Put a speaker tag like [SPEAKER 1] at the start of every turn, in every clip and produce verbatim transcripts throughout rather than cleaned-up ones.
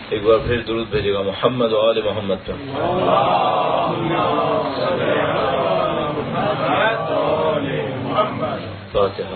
[SPEAKER 1] ایک بار پھر درود بھیجے گا محمد و آل محمد پر. فاتحہ.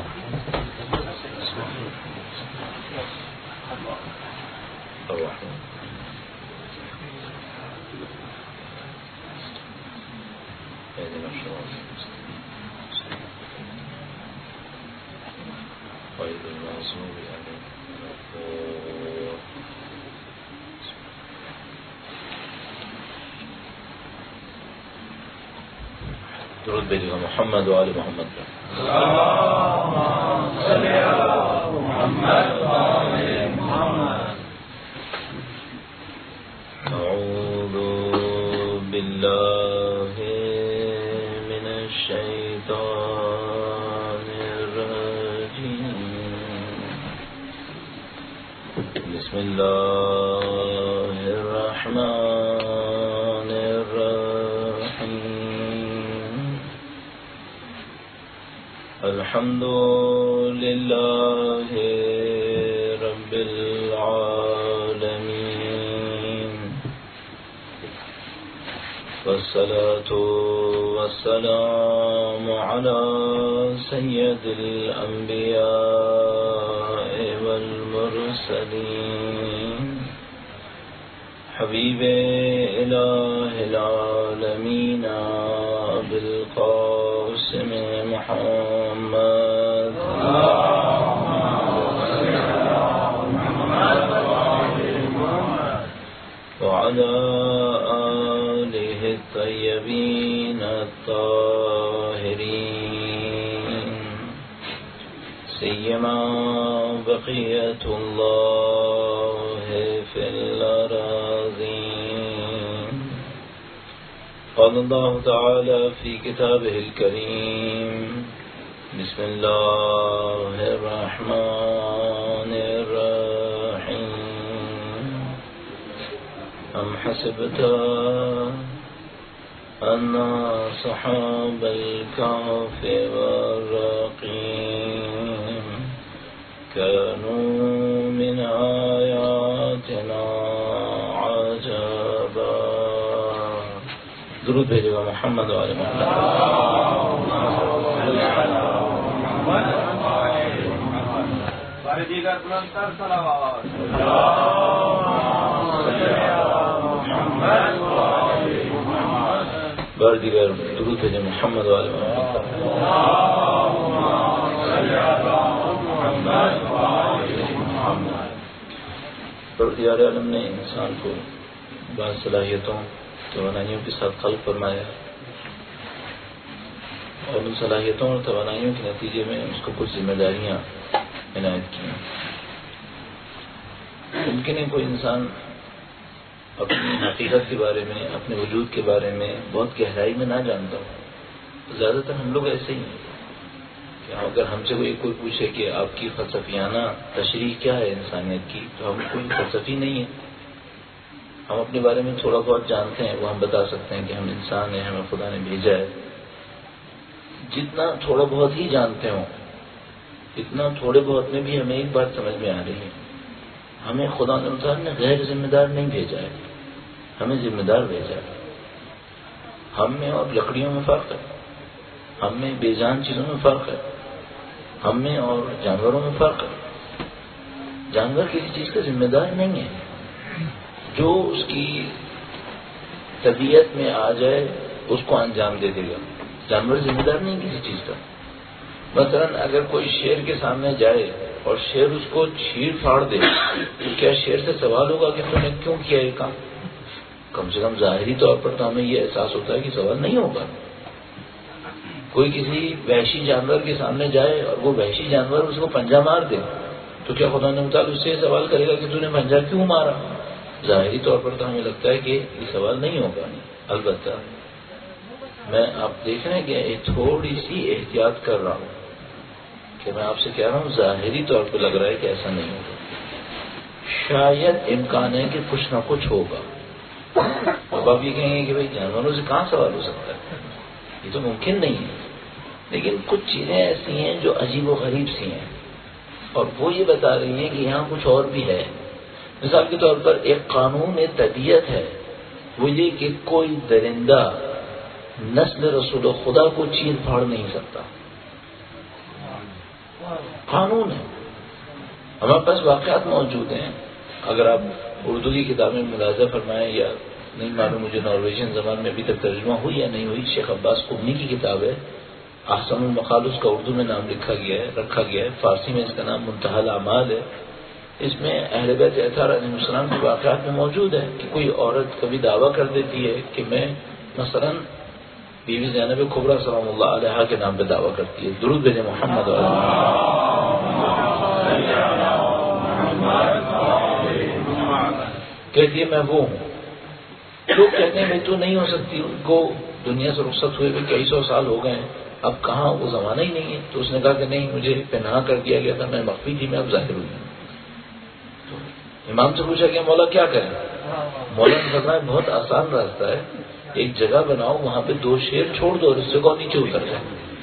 [SPEAKER 1] درود بھیجے گا محمد و آل محمد پر. اعوذ باللہ من الشیطان الرجیم. بسم اللہ الرحمن الرحیم. الحمد للہ رب العالمین والصلاة والسلام على سید الانبیاء والمرسلین حبیب الہ العالمین بالقاسم محمد وعلى آله الطيبين الطاهرين سيما بقية الله في الأراضين. قال الله تعالى في كتابه الكريم بسم الله الرحمن الرحيم. أم حسبت أن أصحاب الكهف والرقيم كانوا من آياتنا عجبا. درود بھیجے گا محمد و آل محمد. بار دیگر درود بھیجے محمد و آل محمد. پروردگار عالم نے انسان کو بعض صلاحیتوں توانائیوں کے ساتھ خلق فرمایا اور ان صلاحیتوں اور توانائیوں کے نتیجے میں اس کو کچھ ذمہ داریاں عنایت کی. ممکن ہے کوئی انسان اپنی حقیقت کے بارے میں اپنے وجود کے بارے میں بہت گہرائی میں نہ جانتا ہو. زیادہ تر ہم لوگ ایسے ہی ہیں کہ اگر ہم سے کوئی کوئی پوچھے کہ آپ کی فلسفیانہ تشریح کیا ہے انسانیت کی تو ہم کوئی فلسفی نہیں ہے. ہم اپنے بارے میں تھوڑا بہت جانتے ہیں وہ ہم بتا سکتے ہیں کہ ہم انسان ہیں ہمیں خدا نے بھیجا ہے. جتنا تھوڑا بہت ہی جانتے ہوں اتنا تھوڑے بہت میں بھی ہمیں ایک بات سمجھ میں آ رہی ہے ہمیں خدا نے غیر ذمہ دار نہیں بھیجا ہے ہمیں ذمہ دار بھیجا ہے. ہم میں اور لکڑیوں میں فرق ہے ہم میں بے جان چیزوں میں فرق ہے ہم میں اور جانوروں میں فرق ہے. جانور کسی چیز کا ذمہ دار نہیں ہے. جو اس کی طبیعت میں آ جائے اس کو انجام دے دے گا. جانور ذمہ دار نہیں کسی چیز کا. مثلا اگر کوئی شیر کے سامنے جائے اور شیر اس کو چھیڑ پھاڑ دے تو کیا شیر سے سوال ہوگا کہ تم نے کیوں کیا یہ کام؟ کم سے کم ظاہری طور پر تو ہمیں یہ احساس ہوتا ہے کہ سوال نہیں ہوگا. کوئی کسی وحشی جانور کے سامنے جائے اور وہ وحشی جانور اس کو پنجہ مار دے تو کیا خدا نے مطالعہ اس سے سوال کرے گا کہ تو نے پنجہ کیوں مارا؟ ظاہری طور پر تو ہمیں لگتا ہے کہ یہ سوال نہیں ہوگا. البتہ میں آپ دیکھ رہے ہیں کہ تھوڑی سی احتیاط کر رہا ہوں کہ میں آپ سے کہہ رہا ہوں ظاہری طور پہ لگ رہا ہے کہ ایسا نہیں ہوگا. شاید امکان ہے کہ کچھ نہ کچھ ہوگا. اب آپ یہ کہیں گے کہ بھائی جانوروں سے کہاں سوال ہو سکتا ہے یہ تو ممکن نہیں ہے. لیکن کچھ چیزیں ایسی ہیں جو عجیب و غریب سی ہیں اور وہ یہ بتا رہی ہیں کہ یہاں کچھ اور بھی ہے. مثال کے طور پر ایک قانون طبیعت ہے، وہ یہ کہ کوئی درندہ نسل رسول خدا کو چیر پھاڑ نہیں سکتا، قانون ہے۔ ہمارے پاس واقعات موجود ہیں، اگر آپ اردو کی کتابیں ملاحظہ فرمائیں، یا نہیں معلوم مجھے نارویجین زبان میں ابھی تک ترجمہ ہوئی یا نہیں ہوئی، شیخ عباس قمی کی کتاب ہے احسن المقال، اس کا اردو میں نام لکھا گیا ہے رکھا گیا ہے، فارسی میں اس کا نام منتہی الاعمال ہے۔ اس میں اہل بیت اطہار علیہ السلام کے واقعات میں موجود ہے کہ کوئی عورت کبھی دعویٰ کر دیتی ہے کہ میں مثلا بیوی زینب کبریٰ سلام اللہ علیہا کے نام پہ دعویٰ کرتی ہے، درود بھیجیں محمد علیہ، کہتی ہے میں وہ ہوں۔ لوگ کہتے ہیں میں تو نہیں ہو سکتی، ان کو دنیا سے رخصت ہوئے بھی کئی سو سال ہو گئے ہیں، اب کہاں وہ زمانہ ہی نہیں ہے۔ تو اس نے کہا کہ نہیں، مجھے پنہا کر دیا گیا تھا، میں مخفی تھی، میں اب ظاہر ہوئی ہوں۔ امام سے پوچھا کہ مولا کیا کریں؟ مولا نے فرمایا بہت آسان راستہ ہے، ایک جگہ بناؤ، وہاں پہ دو شیر چھوڑ دو اور اس سے کو نیچے اتر جائے۔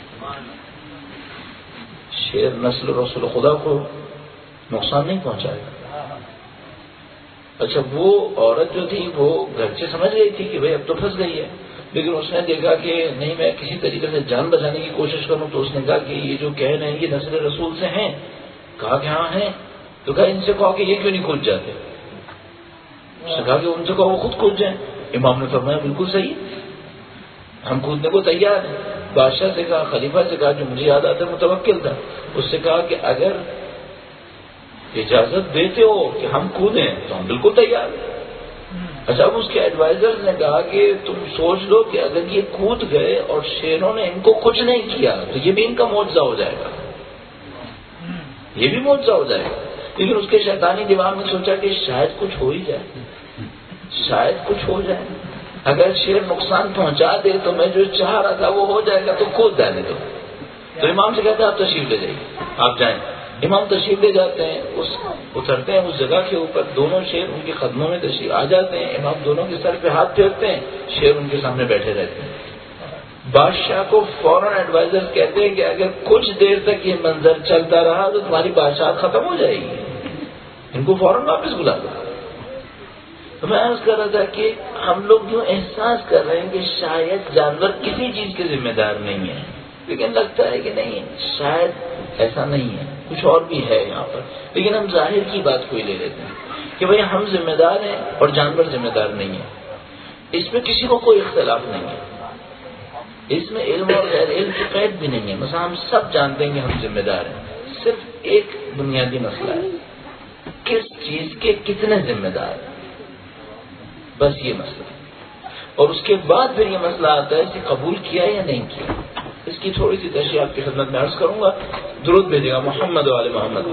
[SPEAKER 1] شیر نسل رسول خدا کو نقصان نہیں پہنچائے گا۔ اچھا، وہ عورت جو تھی وہ گھر سے سمجھ گئی تھی کہ بھئی اب تو پھنس گئی ہے، لیکن اس نے دیکھا کہ نہیں، میں کسی طریقے سے جان بچانے کی کوشش کروں، تو اس نے کہا کہ یہ جو کہہ رہے ہیں یہ نسل رسول سے ہیں؟ کہا کہ ہاں ہیں۔ تو کہا ان سے کہو کہ یہ کیوں نہیں کود جاتے؟ اس نے کہا کہ ان سے کہو وہ خود کود جائیں۔ امام نے فرمایا بالکل صحیح، ہم کودنے کو تیار ہیں۔ بادشاہ سے کہا، خلیفہ سے کہا، جو مجھے یاد آتا ہے متوکل تھا، اس سے کہا کہ اگر اجازت دیتے ہو کہ ہم کودیں تو ہم بالکل تیار ہیں۔ اچھا، اب اس کے ایڈوائزر نے کہا کہ تم سوچ لو کہ اگر یہ کود گئے اور شیروں نے ان کو کچھ نہیں کیا تو یہ بھی ان کا معجزہ ہو جائے گا، یہ بھی معجزہ ہو جائے گا۔ لیکن اس کے شیطانی دماغ میں سوچا کہ شاید کچھ ہو ہی جائے، شاید کچھ ہو جائے، اگر شیر نقصان پہنچا دے تو میں جو چاہ رہا تھا وہ ہو جائے گا، تو کود جانے دو۔ تو امام سے کہتا ہے آپ تشریف لے جائیے، آپ جائیں۔ امام تشریف لے جاتے ہیں، اس اترتے ہیں اس جگہ کے اوپر، دونوں شیر ان کے قدموں میں تشریف آ جاتے ہیں، امام دونوں کے سر پہ ہاتھ پھیرتے ہیں، شیر ان کے سامنے بیٹھے رہتے ہیں۔ بادشاہ کو فوراً ایڈوائزر کہتے ہیں کہ اگر کچھ دیر تک یہ منظر چلتا رہا تو تمہاری بادشاہت ختم ہو جائے گی، ان کو فوراً واپس بلا دو۔ تو میں عرض کر رہا تھا کہ ہم لوگ جو احساس کر رہے ہیں کہ شاید جانور کسی چیز کے ذمہ دار نہیں ہے، لیکن لگتا ہے کہ نہیں، شاید ایسا نہیں ہے، کچھ اور بھی ہے یہاں پر، لیکن ہم ظاہر کی بات کو ہی لے لیتے ہیں کہ بھئی ہم ذمہ دار ہیں اور جانور ذمہ دار نہیں ہے۔ اس میں کسی کو کوئی اختلاف نہیں ہے، اس میں علم اور غیر علم کی قید بھی نہیں ہے، مثلا ہم سب جانتے ہیں کہ ہم ذمہ دار ہیں، صرف ایک بنیادی مسئلہ ہے، کس چیز کے کتنے ذمہ دار ہیں، بس یہ مسئلہ ہے۔ اور اس کے بعد پھر یہ مسئلہ آتا ہے کہ قبول کیا یا نہیں کیا۔ اس کی تھوڑی سی تشریح آپ کی خدمت میں عرض کروں گا، درود بھیجے گا محمد و آل محمد۔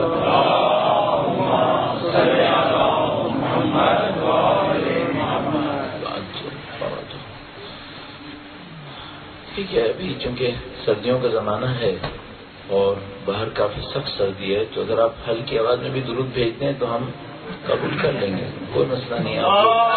[SPEAKER 1] ٹھیک ہے، ابھی چونکہ سردیوں کا زمانہ ہے اور باہر کافی سخت سردی ہے، تو اگر آپ ہلکی آواز میں بھی درود بھیجتے ہیں تو ہم قبول کر لیں گے، کوئی مسئلہ نہیں ہے۔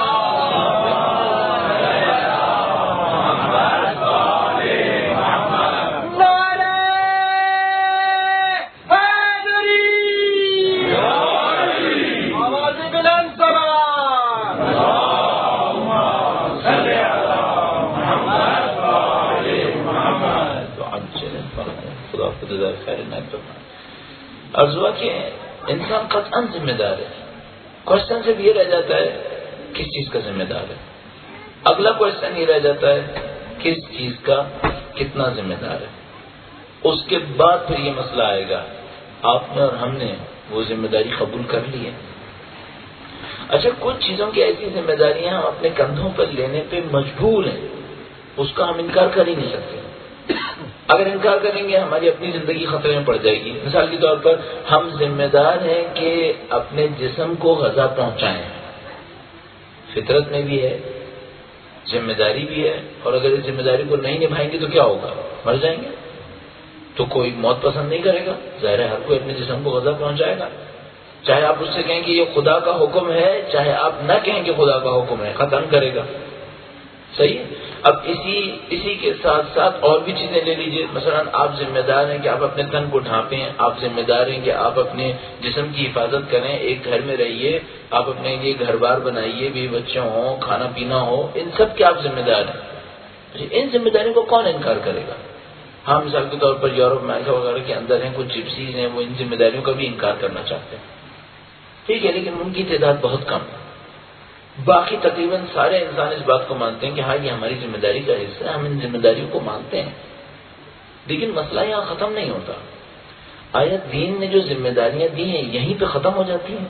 [SPEAKER 1] ارزوا کہ انسان قطعاً ذمہ دار ہے۔ کوشچن صرف یہ رہ جاتا ہے کس چیز کا ذمہ دار ہے، اگلا کوشچن یہ رہ جاتا ہے کس چیز کا کتنا ذمہ دار ہے۔ اس کے بعد پھر یہ مسئلہ آئے گا آپ نے اور ہم نے وہ ذمہ داری قبول کر لی ہے۔ اچھا، کچھ چیزوں کی ایسی ذمہ داریاں ہم اپنے کندھوں پر لینے پہ مجبور ہیں، اس کا ہم انکار کر ہی نہیں سکتے۔ اگر انکار کریں گے ہماری اپنی زندگی خطرے میں پڑ جائے گی۔ مثال کے طور پر ہم ذمہ دار ہیں کہ اپنے جسم کو غذا پہنچائیں، فطرت میں بھی ہے، ذمہ داری بھی ہے، اور اگر اس ذمہ داری کو نہیں نبھائیں گے تو کیا ہوگا، مر جائیں گے۔ تو کوئی موت پسند نہیں کرے گا، ظاہر ہے ہر کوئی اپنے جسم کو غذا پہنچائے گا، چاہے آپ اس سے کہیں کہ یہ خدا کا حکم ہے، چاہے آپ نہ کہیں کہ خدا کا حکم ہے، ختم کرے گا۔ صحیح ہے۔ اب اسی اسی کے ساتھ ساتھ اور بھی چیزیں لے لیجئے، مثلا آپ ذمہ دار ہیں کہ آپ اپنے تن کو ڈھانپیں، آپ ذمہ دار ہیں کہ آپ اپنے جسم کی حفاظت کریں، ایک گھر میں رہیے، آپ اپنے لیے گھر بار بنائیے، بھی بچے ہوں، کھانا پینا ہو، ان سب کے آپ ذمہ دار ہیں۔ ان ذمہ داریوں کو کون انکار کرے گا؟ ہم مثال کے طور پر یورپ امریکہ وغیرہ کے اندر ہیں، کچھ جپسیز ہیں، وہ ان ذمہ داریوں کا بھی انکار کرنا چاہتے ہیں، ٹھیک ہے، لیکن ان کی تعداد بہت کم ہے۔ باقی تقریباً سارے انسان اس بات کو مانتے ہیں کہ ہاں یہ ہماری ذمہ داری کا حصہ ہے، ہم ان ذمہ داریوں کو مانتے ہیں۔ لیکن مسئلہ یہاں ختم نہیں ہوتا۔ آیا دین نے جو ذمہ داریاں دی ہیں یہیں پہ ختم ہو جاتی ہیں؟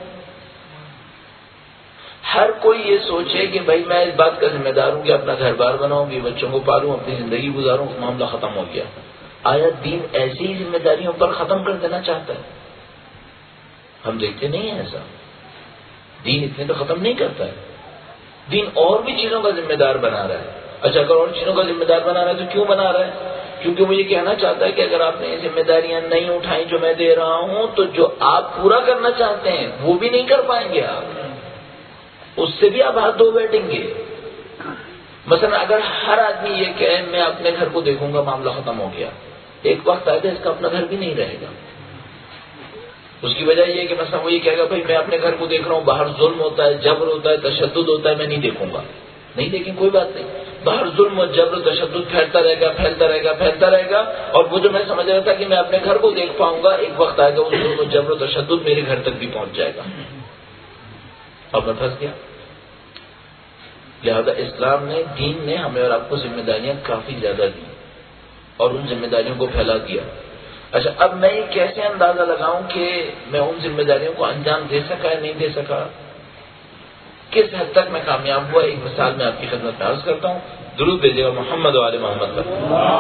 [SPEAKER 1] ہر کوئی یہ سوچے کہ بھائی میں اس بات کا ذمہ دار ہوں کہ اپنا گھر بار بناؤں، بھی بچوں کو پالوں، اپنی زندگی گزاروں، معاملہ ختم ہو گیا۔ آیا دین ایسی ہی ذمہ داریوں پر ختم کر دینا چاہتا ہے؟ ہم دیکھتے نہیں ہیں ایسا۔ دین اتنے تو ختم نہیں کرتا ہے، دین اور بھی چیزوں کا ذمہ دار بنا رہا ہے۔ اچھا، اگر اور چیزوں کا ذمہ دار بنا رہا ہے تو کیوں بنا رہا ہے؟ کیونکہ وہ یہ کہنا چاہتا ہے کہ اگر آپ نے یہ ذمہ داریاں نہیں اٹھائیں جو میں دے رہا ہوں تو جو آپ پورا کرنا چاہتے ہیں وہ بھی نہیں کر پائیں گے، آپ اس سے بھی آپ ہاتھ دھو بیٹھیں گے۔ مثلا اگر ہر آدمی یہ کہے میں اپنے گھر کو دیکھوں گا، معاملہ ختم ہو گیا، ایک وقت آئے گا اس کا اپنا گھر بھی نہیں رہے گا۔ اس کی وجہ یہ ہے کہ مثلا وہ یہ کہے گا بھائی میں اپنے گھر کو دیکھ رہا ہوں، باہر ظلم ہوتا ہے، جبر ہوتا ہے، تشدد ہوتا ہے، میں نہیں دیکھوں گا۔ نہیں دیکھیں، کوئی بات نہیں، باہر ظلم و جبر تشدد پھیلتا رہے گا پھیلتا رہے گا پھیلتا رہے گا، اور وہ جو میں سمجھ رہا تھا کہ میں اپنے گھر کو دیکھ پاؤں گا، ایک وقت آئے گا وہ ظلم و جبر و تشدد میرے گھر تک بھی پہنچ جائے گا اور میں پھنس گیا۔ لہذا اسلام نے، دین نے ہمیں اور آپ کو ذمہ داریاں کافی زیادہ دی اور ان ذمہ داریوں کو پھیلا دیا۔ اچھا، اب میں یہ کیسے اندازہ لگاؤں کہ میں ان ذمہ داریوں کو انجام دے سکا یا نہیں دے سکا، کس حد تک میں کامیاب ہوا؟ ایک مثال میں آپ کی خدمت میں عرض کرتا ہوں، درود بھیجیے گا محمد و آل محمد پر۔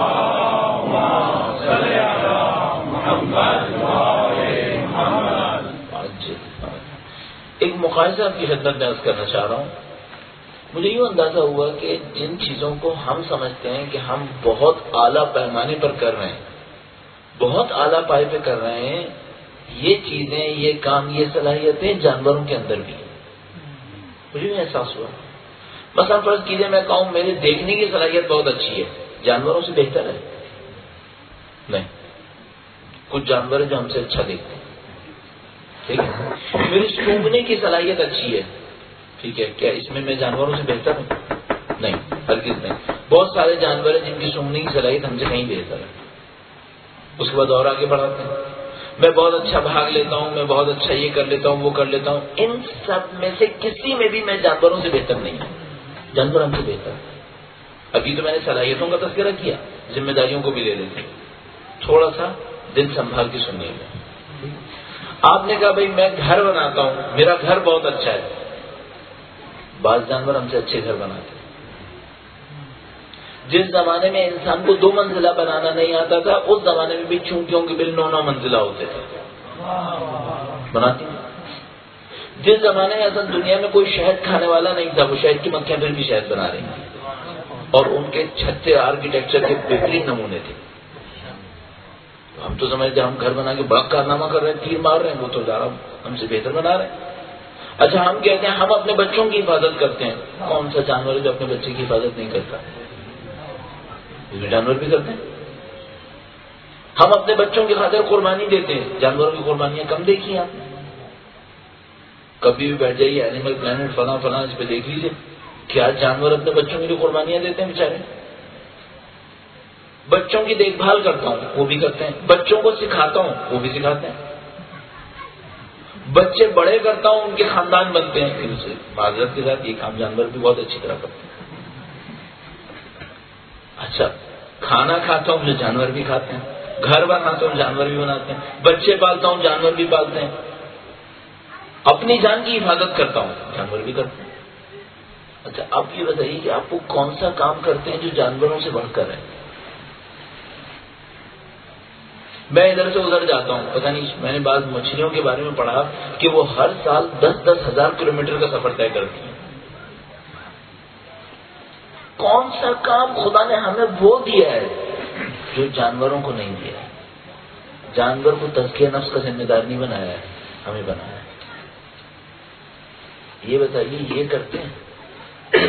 [SPEAKER 1] ایک مقایسہ آپ کی خدمت میں عرض کرنا چاہ رہا ہوں۔ مجھے یوں اندازہ ہوا کہ جن چیزوں کو ہم سمجھتے ہیں کہ ہم بہت اعلیٰ پیمانے پر کر رہے ہیں، بہت اعلیٰ پائے پہ کر رہے ہیں، یہ چیزیں، یہ کام، یہ صلاحیتیں جانوروں کے اندر بھی ہیں۔ مجھے بھی احساس ہوا، مثلا فرض کیجیے میں کہوں میرے دیکھنے کی صلاحیت بہت اچھی ہے، جانوروں سے بہتر ہے؟ نہیں، کچھ جانور ہیں جو ہم سے اچھا دیکھتے ہیں، ٹھیک ہے۔ میری سونگھنے کی صلاحیت اچھی ہے، ٹھیک ہے، کیا اس میں میں جانوروں سے بہتر ہوں؟ نہیں، ہرگز نہیں۔ بہت سارے جانور ہیں جن کی سونگھنے کی صلاحیت ہم سے کہیں بہتر ہے۔ اس کے بعد اور آگے بڑھاتے ہیں، میں بہت اچھا بھاگ لیتا ہوں، میں بہت اچھا یہ کر لیتا ہوں، وہ کر لیتا ہوں، ان سب میں سے کسی میں بھی میں جانوروں سے بہتر نہیں ہوں، جانور ہم سے بہتر ہے۔ ابھی تو میں نے صلاحیتوں کا تذکرہ کیا، ذمہ داریوں کو بھی لے لیتے ہیں، تھوڑا سا دل سنبھال کے سنیے گا۔ آپ نے کہا بھائی میں گھر بناتا ہوں، میرا گھر بہت اچھا ہے، بعض جانور ہم سے اچھے گھر بناتے ہیں۔ جس زمانے میں انسان کو دو منزلہ بنانا نہیں آتا تھا، اس زمانے میں بھی چونٹیوں کے بل نو نو منزلہ ہوتے تھے، بناتی ہیں۔ جس زمانے میں اصل دنیا میں کوئی شہد کھانے والا نہیں تھا، وہ شہد کی مکھیاں پھر بھی شہد بنا رہی ہیں، اور ان کے چھتے آرکیٹیکچر کے بہترین نمونے تھے۔ ہم تو سمجھتے ہم گھر بنا کے بڑا کارنامہ کر رہے ہیں، تیر مار رہے ہیں، وہ تو زیادہ ہم سے بہتر بنا رہے ہیں۔ اچھا، ہم کہتے ہیں ہم اپنے بچوں کی حفاظت کرتے ہیں، کون سا جانور ہے جو اپنے بچے کی حفاظت نہیں کرتا؟ جانور بھی کرتے ہیں۔ ہم اپنے بچوں کی خاطر قربانی دیتے ہیں، جانوروں کی قربانیاں کم دیکھی آپ نے؟ کبھی بھی بیٹھ جائیے اینیمل پلانٹ فلاں فلاں اس پہ دیکھ لیجیے، کیا جانور اپنے بچوں کے لیے قربانیاں دیتے ہیں بیچارے؟ بچوں کی دیکھ بھال کرتا ہوں، وہ بھی کرتے ہیں، بچوں کو سکھاتا ہوں، وہ بھی سکھاتے ہیں، بچے بڑے کرتا ہوں، ان کے خاندان بنتے ہیں، پھر اسے معذرت کے ساتھ یہ کام جانور بھی بہت اچھی طرح کرتے ہیں۔ اچھا، کھانا کھاتا ہوں جو جانور بھی کھاتے ہیں، گھر بناتا ہوں جانور بھی بناتے ہیں، بچے پالتا ہوں جانور بھی پالتے ہیں، اپنی جان کی حفاظت کرتا ہوں، جانور بھی کرتے ہیں۔ اچھا، آپ یہ بتائیے کہ آپ کو کون سا کام کرتے ہیں جو جانوروں سے بڑھ کر ہے؟ میں ادھر سے ادھر جاتا ہوں، پتہ نہیں میں نے بعض مچھلیوں کے بارے میں پڑھا کہ وہ ہر سال دس دس ہزار کلو میٹر کا سفر طے کرتی ہیں۔ کون سا کام خدا نے ہمیں وہ دیا ہے جو جانوروں کو نہیں دیا ہے؟ جانور کو تزکیہ نفس کا ذمہ دار نہیں بنایا ہے، ہمیں بنایا ہے۔ یہ بتائیے یہ کرتے ہیں؟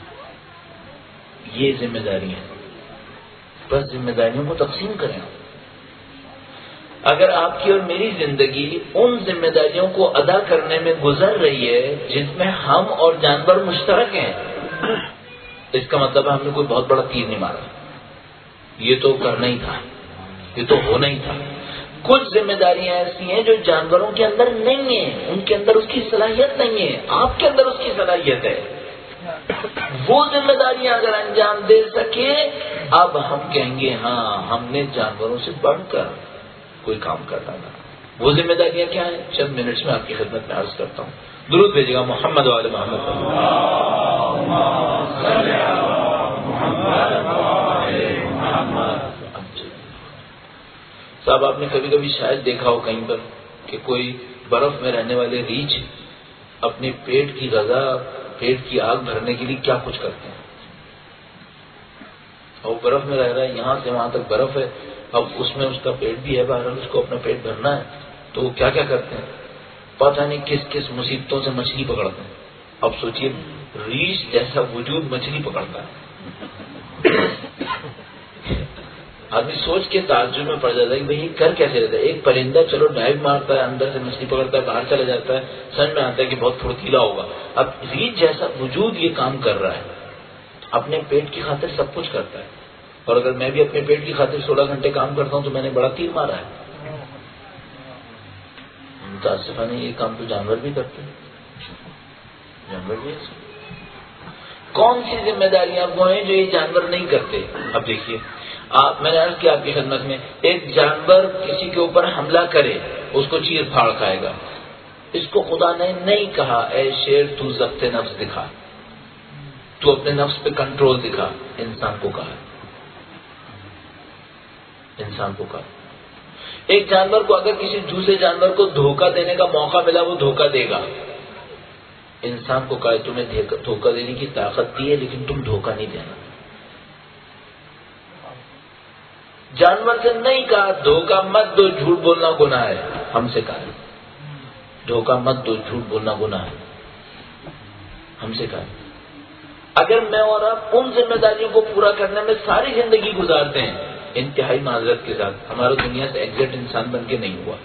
[SPEAKER 1] یہ ذمہ داریاں، بس ذمہ داریوں کو تقسیم کریں۔ اگر آپ کی اور میری زندگی ان ذمہ داریوں کو ادا کرنے میں گزر رہی ہے جس میں ہم اور جانور مشترک ہیں، اس کا مطلب ہم نے کوئی بہت بڑا تیر نہیں مارا، یہ تو کرنا ہی تھا، یہ تو ہونا ہی تھا۔ کچھ ذمہ داریاں ایسی ہیں جو جانوروں کے اندر نہیں ہیں، ان کے اندر اس کی صلاحیت نہیں ہے، آپ کے اندر اس کی صلاحیت ہے۔ وہ ذمہ داریاں اگر انجام دے سکے، اب ہم کہیں گے ہاں ہم نے جانوروں سے بڑھ کر کوئی کام کرنا تھا۔ وہ ذمہ داریاں کیا ہیں؟ چند منٹس میں آپ کی خدمت میں عرض کرتا ہوں۔ درود بھیجے گا محمد والے محمد صاحب، آپ نے کبھی کبھی شاید دیکھا ہو کہیں پر کہ کوئی برف میں رہنے والے ریچھ اپنے پیٹ کی غذا، پیٹ کی آگ بھرنے کے لیے کیا کچھ کرتے ہیں۔ اور برف میں رہ رہا ہے، یہاں سے وہاں تک برف ہے، اب اس میں اس کا پیٹ بھی ہے، بہرحال اس کو اپنا پیٹ بھرنا ہے، تو وہ کیا کیا کرتے ہیں، پتہ نہیں کس کس مصیبتوں سے مچھلی پکڑتے ہیں۔ اب سوچئے ریچھ جیسا وجود مچھلی پکڑتا ہے، آدمی سوچ کے تعجب میں پڑ جاتا ہے کہ بھئی یہ کر کیسے رہتا ہے۔ ایک پرندہ چلو ڈائیو مارتا ہے، اندر سے مچھلی پکڑتا ہے، باہر چلا جاتا ہے، سمجھ میں آتا ہے کہ بہت پھرتیلا ہوگا۔ اب ریچھ جیسا وجود یہ کام کر رہا ہے، اپنے پیٹ کی خاطر سب کچھ کرتا ہے، اور اگر میں بھی اپنے پیٹ کی خاطر سولہ گھنٹے کام کرتا ہوں تو میں نے بڑا تیر مارا ہے۔ متاسفانہ یہ کام تو جانور بھی کرتے ہیں، جانور بھی ایسے۔ کون سی ذمہ داریاں وہ ہیں جو یہ جانور نہیں کرتے؟ اب دیکھیے، آپ میں نے عرض کیا آپ کی خدمت میں، ایک جانور کسی کے اوپر حملہ کرے اس کو چیر پھاڑ کھائے گا، اس کو خدا نے نہیں کہا اے شیر تو ضبط نفس دکھا، تو اپنے نفس پہ کنٹرول دکھا۔ انسان کو کہا، انسان کو کہا ایک جانور کو اگر کسی دوسرے جانور کو دھوکہ دینے کا موقع ملا وہ دھوکہ دے گا۔ انسان کو کہا تمہیں دھوکہ دینے کی طاقت دی ہے لیکن تم دھوکہ نہیں دینا۔ جانور سے نہیں کہا دھوکہ مت دو، جھوٹ بولنا گناہ ہے، ہم سے کہا دھوکہ مت دو، جھوٹ بولنا گناہ ہے، ہم سے کہا۔ اگر میں اور آپ ان ذمہ داریوں کو پورا کرنے میں ساری زندگی گزارتے ہیں انتہائی معذرت کے ساتھ، ہمارا دنیا سے ایگزیکٹ انسان بن کے نہیں ہوا،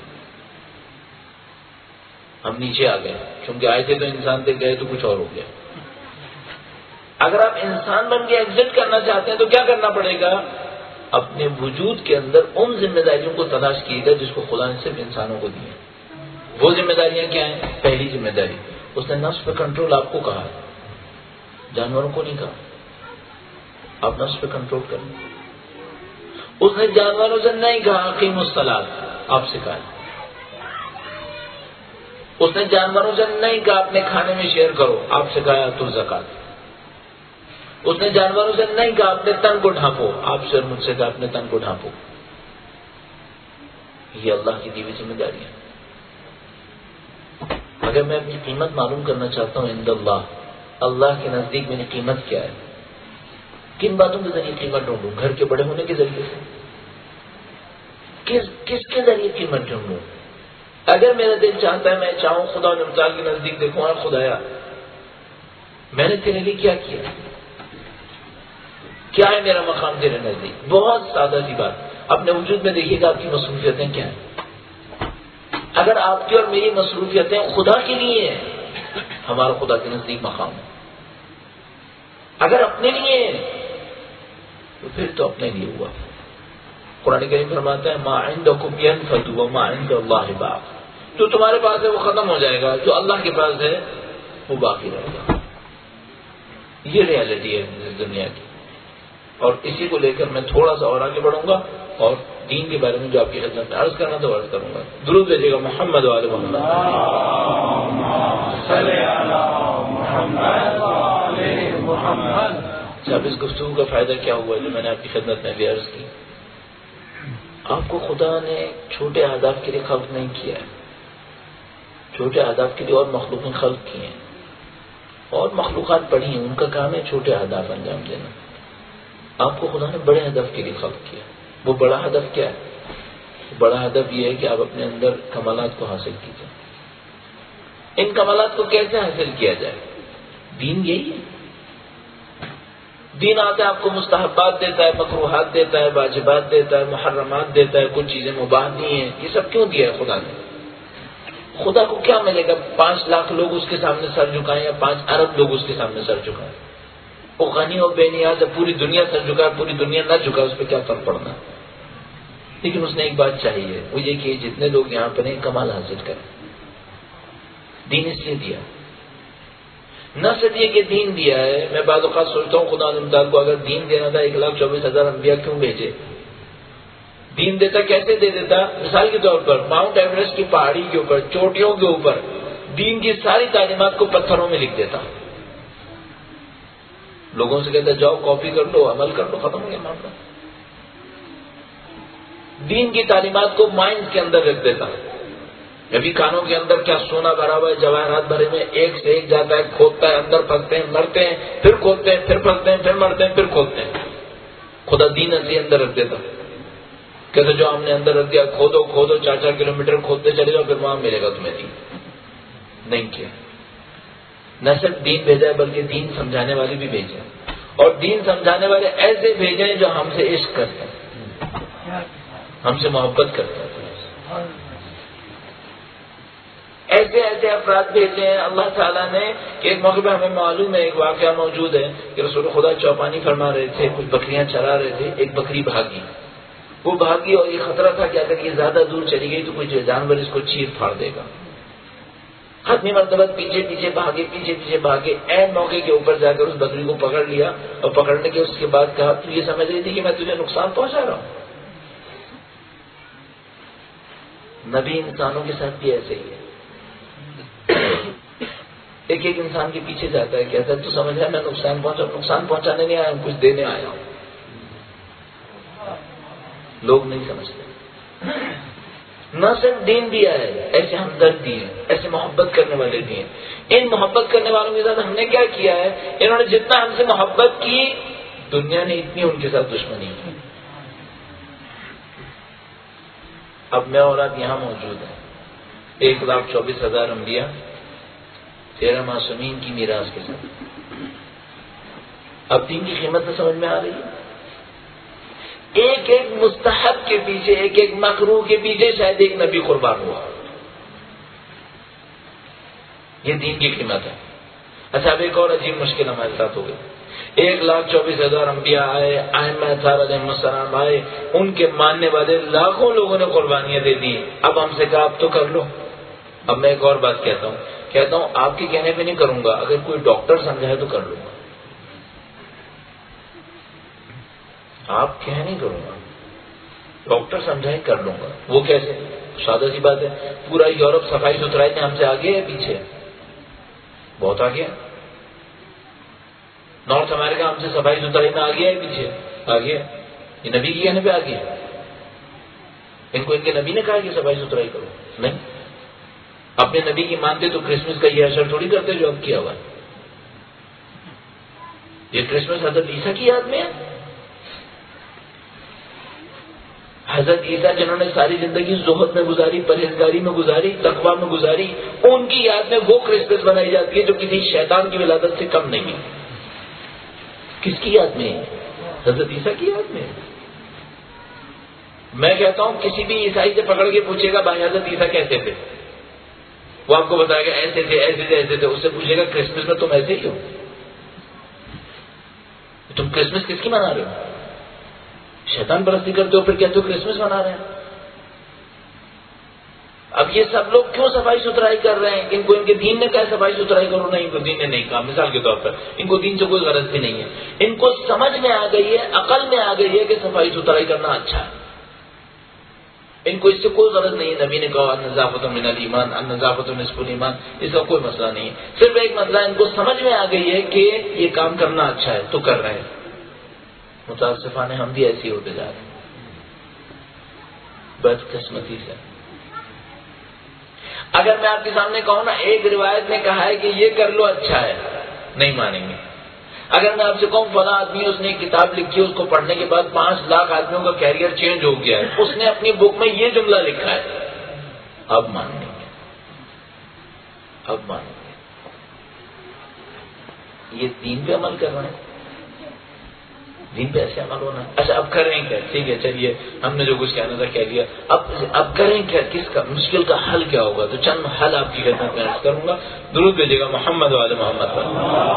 [SPEAKER 1] ہم نیچے آ گئے، چونکہ آئے تھے تو انسان تھے، گئے تو کچھ اور ہو گیا۔ اگر آپ انسان بن کے ایگزٹ کرنا چاہتے ہیں تو کیا کرنا پڑے گا؟ اپنے وجود کے اندر ان ذمہ داریوں کو تلاش کیے گا جس کو خدا نے صرف انسانوں کو دی ہے۔ وہ ذمہ داریاں کیا ہیں؟ پہلی ذمہ داری، اس نے نفس پہ کنٹرول آپ کو کہا، جانوروں کو نہیں کہا آپ نفس پہ کنٹرول کریں۔ اس نے جانوروں سے نہیں کہا اقیموا الصلاۃ، آپ سے کہا۔ اس نے جانوروں سے نہیں کہا اپنے کھانے میں شیئر کرو، آپ سے کہا تو زکات۔ اس نے جانوروں سے نہیں کہا اپنے تن کو ڈھانپو، آپ سے اور مجھ سے کہا اپنے تن کو ڈھانپو۔ یہ اللہ کی دی ہوئی ذمہ داری ہے۔ اگر میں اپنی قیمت معلوم کرنا چاہتا ہوں عند اللہ، اللہ کے نزدیک میری قیمت کیا ہے، کن باتوں کے ذریعے قیمت ڈھونڈوں؟ گھر کے بڑے ہونے کے ذریعے سے؟ کس کس کے ذریعے قیمت ڈھونڈوں؟ اگر میرا دل چاہتا ہے میں چاہوں خدا نے متعال کے نزدیک دیکھوں، اور خدایا میں نے تیرے لیے کیا کیا، کیا ہے میرا مقام تیرے نزدیک؟ بہت سادہ سی بات، اپنے وجود میں دیکھیے گا آپ کی مصروفیتیں کیا ہیں۔ اگر آپ کی اور میری مصروفیتیں خدا کے لیے ہیں، ہمارا خدا کے نزدیک مقام ہے۔ اگر اپنے لیے ہیں تو پھر تو اپنے لیے ہوا۔ قرآن کریم فرماتا ہے ما عندکم ينفد وما عند اللہ باق، جو تمہارے پاس ہے وہ ختم ہو جائے گا، جو اللہ کے پاس ہے وہ باقی رہے گا۔ یہ ریالٹی ہے اس دنیا کی، اور اسی کو لے کر میں تھوڑا سا اور آگے بڑھوں گا اور دین کے بارے میں جو آپ کی خدمت میں عرض کرنا تو عرض کروں گا۔ درود بھیجیے گا محمد وعلی محمد۔ اب اس گفتگو کا فائدہ کیا ہوا جو میں نے آپ کی خدمت میں بھی عرض کی؟ آپ کو خدا نے چھوٹے اہداف کے لیے خلق نہیں کیا ہے، چھوٹے اہداف کے لیے اور مخلوقیں خلق کی ہیں، اور مخلوقات پڑھی ہیں، ان کا کام ہے چھوٹے اہداف انجام دینا۔ آپ کو خدا نے بڑے ہدف کے لیے خلق کیا۔ وہ بڑا ہدف کیا ہے؟ بڑا ہدف یہ ہے کہ آپ اپنے اندر کمالات کو حاصل کیجیے۔ ان کمالات کو کیسے حاصل کیا جائے؟ دین یہی ہے، دین آتا ہے آپ کو مستحبات دیتا ہے، مکروہات دیتا ہے، واجبات دیتا ہے، محرمات دیتا ہے، کچھ چیزیں مباح دی ہیں. یہ سب کیوں دیا ہے خدا نے؟ خدا کو کیا ملے گا پانچ لاکھ لوگ اس کے سامنے سر جھکائیں یا پانچ ارب لوگ اس کے سامنے سر جھکائیں؟ وہ غنی اور بے نیاز ہے، پوری دنیا سر جھکائے، پوری دنیا نہ جھکائے، اس پہ کیا فرق پڑنا؟ لیکن اس نے ایک بات چاہیے، وہ یہ کہ جتنے لوگ یہاں پر ہیں کمال حاصل کریں. دین اس لیے دیا، نہ صرف یہ کہ دین دیا ہے. میں بعض اوقات سوچتا ہوں خدا نے کو اگر دین دینا تھا ایک لاکھ چوبیس ہزار انبیاء کیوں بھیجے؟ دین دیتا کیسے دے دیتا؟ مثال کے طور پر ماؤنٹ ایوریسٹ کی پہاڑی کے اوپر، چوٹیوں کے اوپر دین کی ساری تعلیمات کو پتھروں میں لکھ دیتا، لوگوں سے کہتا جاؤ کاپی کر لو، عمل کر لو، ختم ہو گیا معاملہ. دین کی تعلیمات کو مائنڈ کے اندر رکھ دیتا. ابھی کانوں کے اندر کیا سونا بھرا ہوا ہے، جواہرات بھرے میں، ایک سے ایک جاتا ہے، کھودتا ہے، اندر پھنستے ہیں، مرتے ہیں، پھر کھودتے ہیں، پھر پھنستے ہیں، پھر مرتے ہیں، پھر کھودتے ہیں. خدا دین اسی اندر رکھ دیتا، کہتے جو ہم نے اندر رکھ دیا، کھودو کھودو چار چار کلو میٹر کھودتے چلے جاؤ، پھر وہاں ملے گا تمہیں دین. نہیں کیا، نہ صرف دین بھیجا ہے بلکہ دین سمجھانے والے بھی بھیجے، اور دین سمجھانے والے ایسے بھیجے ہیں جو ہم سے عشق کرتے ہیں، ہم سے محبت کرتے ہیں. ایسے ایسے افراد بھیجے ہیں اللہ تعالیٰ نے کہ ایک موقع پہ ہمیں معلوم ہے، ایک واقعہ موجود ہے کہ رسول خدا چوپانی فرما رہے تھے، کچھ بکریاں چرا رہے تھے، ایک بکری بھاگی، وہ بھاگی اور یہ خطرہ تھا کہ اگر یہ زیادہ دور چلی گئی تو کوئی جانور اس کو چیر پھاڑ دے گا. حتمی مرتبہ پیچھے پیچھے بھاگے پیچھے پیچھے بھاگے این موقع کے اوپر جا کر اس بکری کو پکڑ لیا، اور پکڑنے کے اس کے بعد کہا تو یہ سمجھ رہی تھی کہ میں تجھے نقصان پہنچا رہا ہوں. نبی انسانوں کے ساتھ بھی ایسے ہی ہے، ایک ایک انسان کے پیچھے جاتا ہے، کہتا ہے تو سمجھ رہا ہے میں نقصان پہنچا نقصان پہنچانے نہیں آیا ہوں، کچھ دینے آیا ہوں. لوگ نہیں سمجھتے. نہ صرف دین دیا ہے، ایسے ہمدرد دیے، ایسے محبت کرنے والے دیے. ان محبت کرنے والوں کے ساتھ ہم نے کیا کیا ہے؟ انہوں نے جتنا ہم سے محبت کی، دنیا نے اتنی ان کے ساتھ دشمنی کی. اب میں اور آپ یہاں موجود ہیں، ایک لاکھ چوبیس ہزار انبیاء، تیرہ معصومین کی میراث کے ساتھ. اب دین کی قیمت تو سمجھ میں آ رہی ہے. ایک ایک مستحب کے پیچھے، ایک ایک مکروہ کے پیچھے شاید ایک نبی قربان ہوا. یہ دین کی قیمت ہے. اچھا اب ایک اور عجیب مشکل ہمارے ساتھ ہو گئی. ایک لاکھ چوبیس ہزار انبیاء آئے، ائمہ اطہار علیہ السلام آئے، ان کے ماننے والے لاکھوں لوگوں نے قربانیاں دے دی. اب ہم سے کہا اب تو کر لو. اب میں ایک اور بات کہتا ہوں کہتا ہوں آپ کے کہنے پہ نہیں کروں گا، اگر کوئی ڈاکٹر سمجھائے تو کر لوں گا. آپ کہہ نہیں کروں گا، ڈاکٹر سمجھائے کر لوں گا. وہ کیسے؟ سادہ سی بات ہے، پورا یورپ صفائی ستھرائی میں ہم سے آگے ہے پیچھے؟ بہت آگے. نارتھ امریکہ ہم سے صفائی ستھرائی میں آگے ہے پیچھے؟ آگے. یہ نبی کے کہنے پہ آگے ہے؟ ان کو ان کے نبی نے کہا کہ صفائی ستھرائی کرو؟ نہیں. اپنے نبی کی مانتے تو کرسمس کا یہ اثر تھوڑی کرتے جو اب کیا ہوا ہے. یہ کرسمس حضرت عیسیٰ کی یاد میں ہے. حضرت عیسیٰ جنہوں نے ساری زندگی زہد میں گزاری، پرہیزگاری میں گزاری، تقویٰ میں گزاری، ان کی یاد میں وہ کرسمس منائی جاتی ہے جو کسی شیطان کی ولادت سے کم نہیں ہے. کس کی یاد میں؟ حضرت عیسیٰ کی یاد میں. میں کہتا ہوں کسی بھی عیسائی سے پکڑ کے پوچھے گا بھائی حضرت عیسیٰ کیسے تھے، وہ آپ کو بتائے گا ایسے تھے ایسے تھے ایسے تھے. اس سے پوچھے گا کرسمس میں تم ایسے ہی ہو، تم کرسمس کس کی منا رہے ہو؟ شیطان پرستی کرتے ہو، پھر کہتے ہو کرسمس منا رہے ہیں. اب یہ سب لوگ کیوں صفائی ستھرائی کر رہے ہیں؟ ان کو ان کے دین نے کہا صفائی ستھرائی کرو؟ نہیں، ان کو دین نے نہیں کہا. مثال کے طور پر ان کو دین سے کوئی غرض بھی نہیں ہے. ان کو سمجھ میں آ گئی ہے، عقل میں آ گئی ہے کہ صفائی ستھرائی کرنا اچھا ہے. ان کو اس سے کوئی غرض نہیں ہے. نبی نے کہا النظافۃ من الایمان، النظافۃ نصف الایمان، اس کا کوئی مسئلہ نہیں ہے. صرف ایک مسئلہ ان کو سمجھ میں آ گئی ہے کہ یہ کام کرنا اچھا ہے تو کر رہے ہیں. متاسفانہ ہم بھی ایسے ہوتے جا رہے ہیں بدقسمتی سے. اگر میں آپ کے سامنے کہوں نا ایک روایت نے کہا ہے کہ یہ کر لو اچھا ہے، نہیں مانیں گے. اگر میں آپ سے کہوں فلاں آدمی اس نے ایک کتاب لکھی ہے، اس کو پڑھنے کے بعد پانچ لاکھ آدمیوں کا کیریئر چینج ہو گیا ہے، اس نے اپنی بک میں یہ جملہ لکھا ہے، اب مانیں گے. اب مانیں گے. یہ دین پہ عمل کر رہے ہیں. دین پہ ایسے عمل ہونا ہے. اچھا اب کریں کیا؟ ٹھیک ہے چلیے ہم نے جو کچھ کہنا تھا کہہ لیا. اب اب کریں کیا؟ کس کا مشکل کا حل کیا ہوگا؟ تو چند حل آپ کی خدمت میں عرض کروں گا. درود بھیجیے گا محمد والے محمد پر.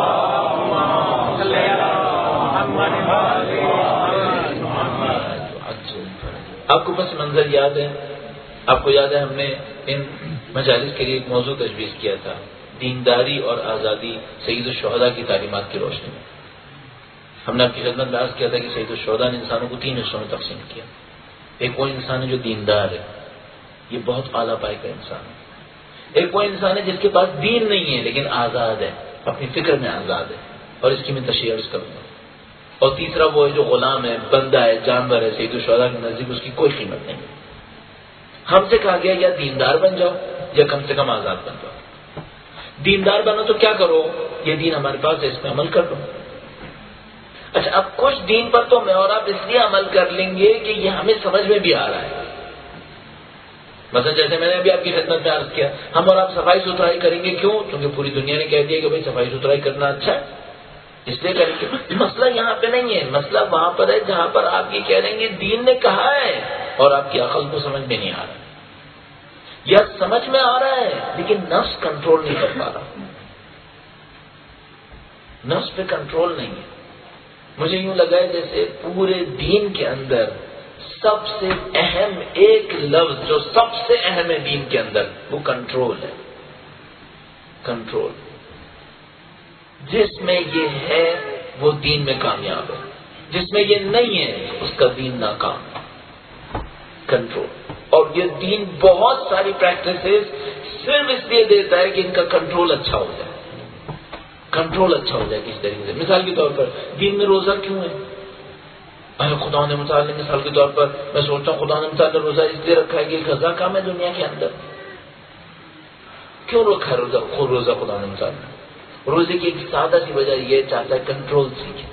[SPEAKER 1] آپ کو بس منظر یاد ہے؟ آپ کو یاد ہے ہم نے ان مجالس کے لیے ایک موضوع تجویز کیا تھا، دینداری اور آزادی سید الشہداء کی تعلیمات کی روشنی میں. ہم نے آپ کی خدمت میں عرض کیا تھا کہ سید الشہداء نے انسانوں کو تین حصوں میں تقسیم کیا. ایک وہ انسان ہے جو دیندار ہے، یہ بہت اعلیٰ پائے کا انسان ہے. ایک وہ انسان ہے جس کے پاس دین نہیں ہے لیکن آزاد ہے، اپنی فکر میں آزاد ہے، اور اس کی میں تشریح عرض کروں گا. اور تیسرا وہ ہے جو غلام ہے، بندہ ہے، جانور ہے. سید الشہداء کے نزدیک اس کی کوئی قیمت نہیں. ہم سے کہا گیا یا دیندار بن جاؤ یا کم سے کم آزاد بن جاؤ. دیندار بنو تو کیا کرو؟ یہ دین ہمارے پاس ہے، اس پہ عمل کر لو. اچھا اب کچھ دین پر تو میں اور آپ اس لیے عمل کر لیں گے کہ یہ ہمیں سمجھ میں بھی آ رہا ہے. مثلا جیسے میں نے ابھی آپ کی خدمت میں عرض کیا، ہم اور آپ صفائی ستھرائی کریں گے. کیوں؟ کیونکہ پوری دنیا نے کہہ دیا کہ بھائی صفائی ستھرائی کرنا اچھا ہے، اس لیے کریں گے. مسئلہ یہاں پہ نہیں ہے، مسئلہ وہاں پر ہے جہاں پر آپ یہ کہہ رہے ہیں کہ دین نے کہا ہے اور آپ کی عقل کو سمجھ میں نہیں آ رہا، یا سمجھ میں آ رہا ہے لیکن نفس کنٹرول نہیں کر پا رہا. نفس پہ کنٹرول نہیں ہے. مجھے یوں لگا ہے جیسے پورے دین کے اندر سب سے اہم ایک لفظ جو سب سے اہم ہے دین کے اندر وہ کنٹرول ہے. کنٹرول جس میں یہ ہے وہ دین میں کامیاب ہے، جس میں یہ نہیں ہے اس کا دین ناکام ہے. کنٹرول. اور یہ دین بہت ساری پریکٹسز صرف اس لیے دیتا ہے کہ ان کا کنٹرول اچھا ہو جائے. کنٹرول اچھا ہو جائے کس طریقے سے. مثال کے طور پر دین میں روزہ کیوں ہے؟ خدا نے متعال نے مثال کے طور پر میں سوچتا ہوں خدا نے متعال نے روزہ اس لیے رکھا ہے کہ ایک غزہ کام ہے دنیا کے اندر. کیوں رکھا ہے روزہ؟ خود روزہ خدا نے متعال نے روزے کی ایک سادہ سی وجہ یہ چاہتا ہے کنٹرول سیکھے.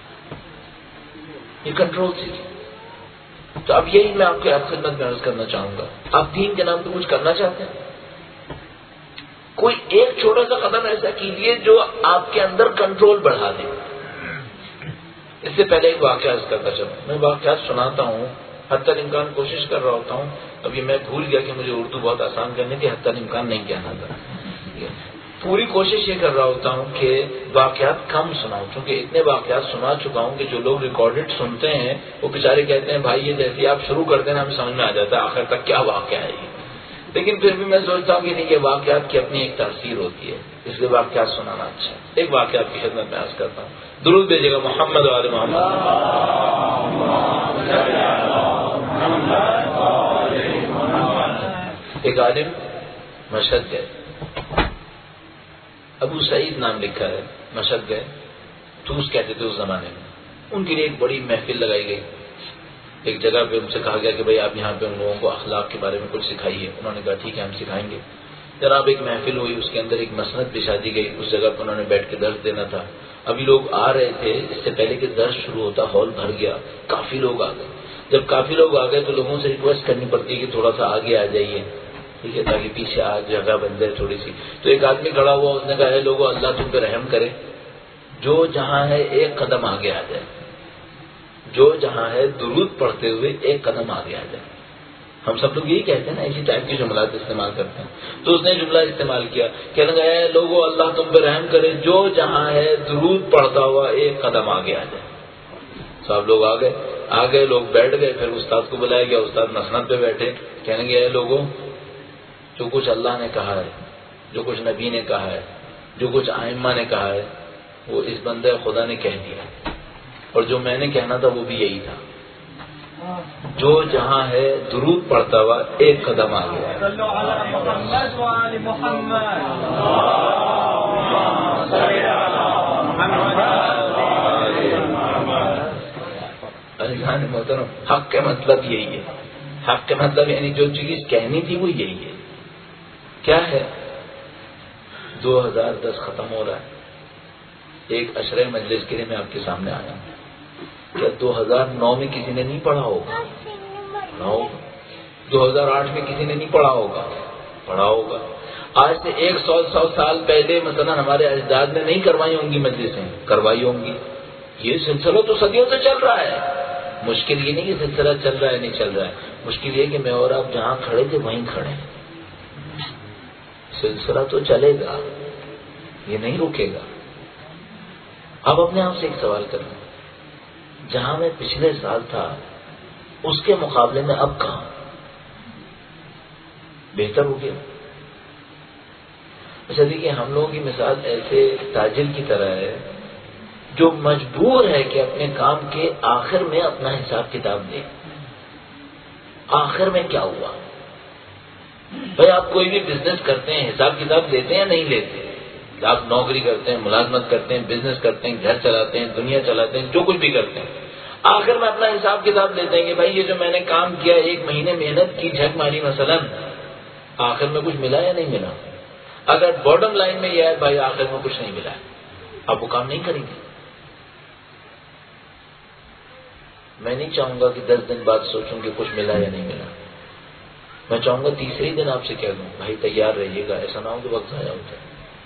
[SPEAKER 1] یہ کنٹرول سیکھے. تو اب یہی میں آپ کے آپ خدمت میں عرض کرنا چاہوں گا. آپ دین کے نام پہ کچھ کرنا چاہتے ہیں، کوئی ایک چھوٹا سا قدم ایسا کیجیے جو آپ کے اندر کنٹرول بڑھا دے. اس سے پہلے ایک واقعہ عرض کرتا چلوں. میں واقعات سناتا ہوں، حتی الامکان کوشش کر رہا ہوتا ہوں. ابھی میں بھول گیا کہ مجھے اردو بہت آسان کرنے کی حتی الامکان نہیں کہنا تھا. پوری کوشش یہ کر رہا ہوتا ہوں کہ واقعات کم سناؤں، کیونکہ اتنے واقعات سنا چکا ہوں کہ جو لوگ ریکارڈڈ سنتے ہیں وہ بیچارے کہتے ہیں بھائی یہ جیسے آپ شروع کرتے ہیں ہمیں سمجھ میں آ جاتا ہے آخر تک کیا واقعہ ہے یہ. لیکن پھر بھی میں سوچتا ہوں کہ نہیں، یہ واقعات کی اپنی ایک تاثیر ہوتی ہے، اس لیے واقعات سنانا اچھا ہے. ایک واقعہ آپ کی خدمت میں عرض کرتا ہوں. درود بھیجیے گا محمد و آل محمد. ایک عالم مشہد گئے، ابو سعید نام لکھا ہے، مشہد گئے. توس کہتے تھے اس زمانے میں. ان کے لیے ایک بڑی محفل لگائی گئی. ایک جگہ پہ ان سے کہا گیا کہ بھائی آپ یہاں پہ ان لوگوں کو اخلاق کے بارے میں کچھ سکھائیے. انہوں نے کہا ٹھیک ہے ہم سکھائیں گے. جناب ایک محفل ہوئی، اس کے اندر ایک مسند بچھا دی گئی. اس جگہ پہ انہوں نے بیٹھ کے درس دینا تھا. ابھی لوگ آ رہے تھے، اس سے پہلے کہ درس شروع ہوتا ہال بھر گیا. کافی لوگ آ گئے. جب کافی لوگ آ گئے تو لوگوں سے ریکویسٹ کرنی پڑتی ہے کہ تھوڑا سا آگے آ جائیے، ٹھیک ہے، تاکہ پیچھے آ جگہ بن جائے تھوڑی سی. تو ایک آدمی کھڑا ہوا، اس نے کہا ہے لوگوں اللہ تم پہ رحم کرے، جو جہاں ہے ایک قدم آگے آ جائے. جو جہاں ہے درود پڑھتے ہوئے ایک قدم آگے آ جائے. ہم سب لوگ یہی کہتے ہیں نا، اسی ٹائپ کے جملات استعمال کرتے ہیں. تو اس نے جملہ استعمال کیا، کہنے لگا ہے لوگوں اللہ تم پہ رحم کرے، جو جہاں ہے درود پڑھتا ہوا ایک قدم آگے آ جائے. سب لوگ آ گئے آ گئے لوگ بیٹھ گئے. پھر استاد کو بلایا گیا، استاد مسند پہ بیٹھے. کہنے گئے لوگوں جو کچھ اللہ نے کہا ہے، جو کچھ نبی نے کہا ہے، جو کچھ ائمہ نے کہا ہے، وہ اس بندے خدا نے کہہ دیا، اور جو میں نے کہنا تھا وہ بھی یہی تھا. جو جہاں ہے درود پڑھتا ہوا ایک قدم آ گیا. عزیزان محترم، حق کا مطلب یہی ہے. حق کا مطلب یعنی جو چیز کہنی تھی وہ یہی ہے. کیا ہے؟ دو ہزار دس ختم ہو رہا ہے. ایک عشرہ مجلس کے لیے میں آپ کے سامنے آیا ہوں. کیا دو ہزار نو میں کسی نے نہیں پڑھا ہوگا؟ پڑھا ہوگا. دو ہزار آٹھ میں کسی نے نہیں پڑھا ہوگا؟ پڑھا ہوگا. آج سے ایک سو سو سال پہلے مثلا ہمارے اجداد نے نہیں کروائی ہوں گی مجلسیں؟ کروائی ہوں گی. یہ سلسلہ تو صدیوں سے چل رہا ہے. مشکل یہ نہیں کہ سلسلہ چل رہا ہے نہیں چل رہا ہے، مشکل یہ کہ میں اور آپ جہاں کھڑے تھے وہیں کھڑے ہیں. سلسلہ تو چلے گا، یہ نہیں رکے گا. اب اپنے آپ سے ایک سوال کریں، جہاں میں پچھلے سال تھا اس کے مقابلے میں اب کہاں؟ بہتر ہو گیا. اچھا دیکھیے، ہم لوگوں کی مثال ایسے تاجر کی طرح ہے جو مجبور ہے کہ اپنے کام کے آخر میں اپنا حساب کتاب دے. آخر میں کیا ہوا؟ بھائی آپ کوئی بھی بزنس کرتے ہیں، حساب کتاب لیتے ہیں یا نہیں لیتے؟ آپ نوکری کرتے ہیں، ملازمت کرتے ہیں، بزنس کرتے ہیں، گھر چلاتے ہیں، دنیا چلاتے ہیں، جو کچھ بھی کرتے ہیں، آخر میں اپنا حساب کتاب لیتے ہیں کہ بھائی یہ جو میں نے کام کیا، ایک مہینے محنت کی، جھک ماری مثلا، آخر میں کچھ ملا یا نہیں ملا؟ اگر باٹم لائن میں یہ ہے بھائی آخر میں کچھ نہیں ملا ہے، آپ وہ کام نہیں کریں گے. میں نہیں چاہوں گا کہ دس دن بعد سوچوں کہ کچھ ملا یا نہیں ملا. میں چاہوں گا تیسرے ہی دن آپ سے کہہ دوں بھائی تیار رہیے گا، ایسا نہ ہو کہ وقت ضائع ہوتا ہے.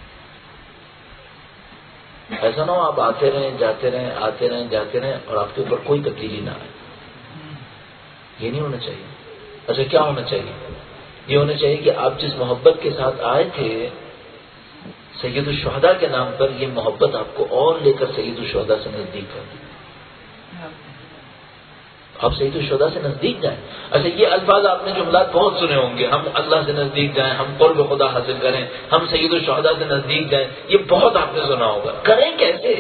[SPEAKER 1] ایسا نہ ہو آپ آتے رہیں جاتے رہیں آتے رہیں جاتے رہیں اور آپ کے اوپر کوئی تبدیلی نہ آئے. یہ نہیں ہونا چاہیے. اچھا کیا ہونا چاہیے؟ یہ ہونا چاہیے کہ آپ جس محبت کے ساتھ آئے تھے سید الشہداء کے نام پر، یہ محبت آپ کو اور لے کر سید الشہداء سے نزدیک کر دے. آپ سید الشہداء سے نزدیک جائیں. اچھا یہ الفاظ آپ نے جملات بہت سنے ہوں گے، ہم اللہ سے نزدیک جائیں، ہم قرب خدا حاصل کریں، ہم سید الشہداء سے نزدیک جائیں، یہ بہت آپ نے سنا ہوگا. کریں کیسے؟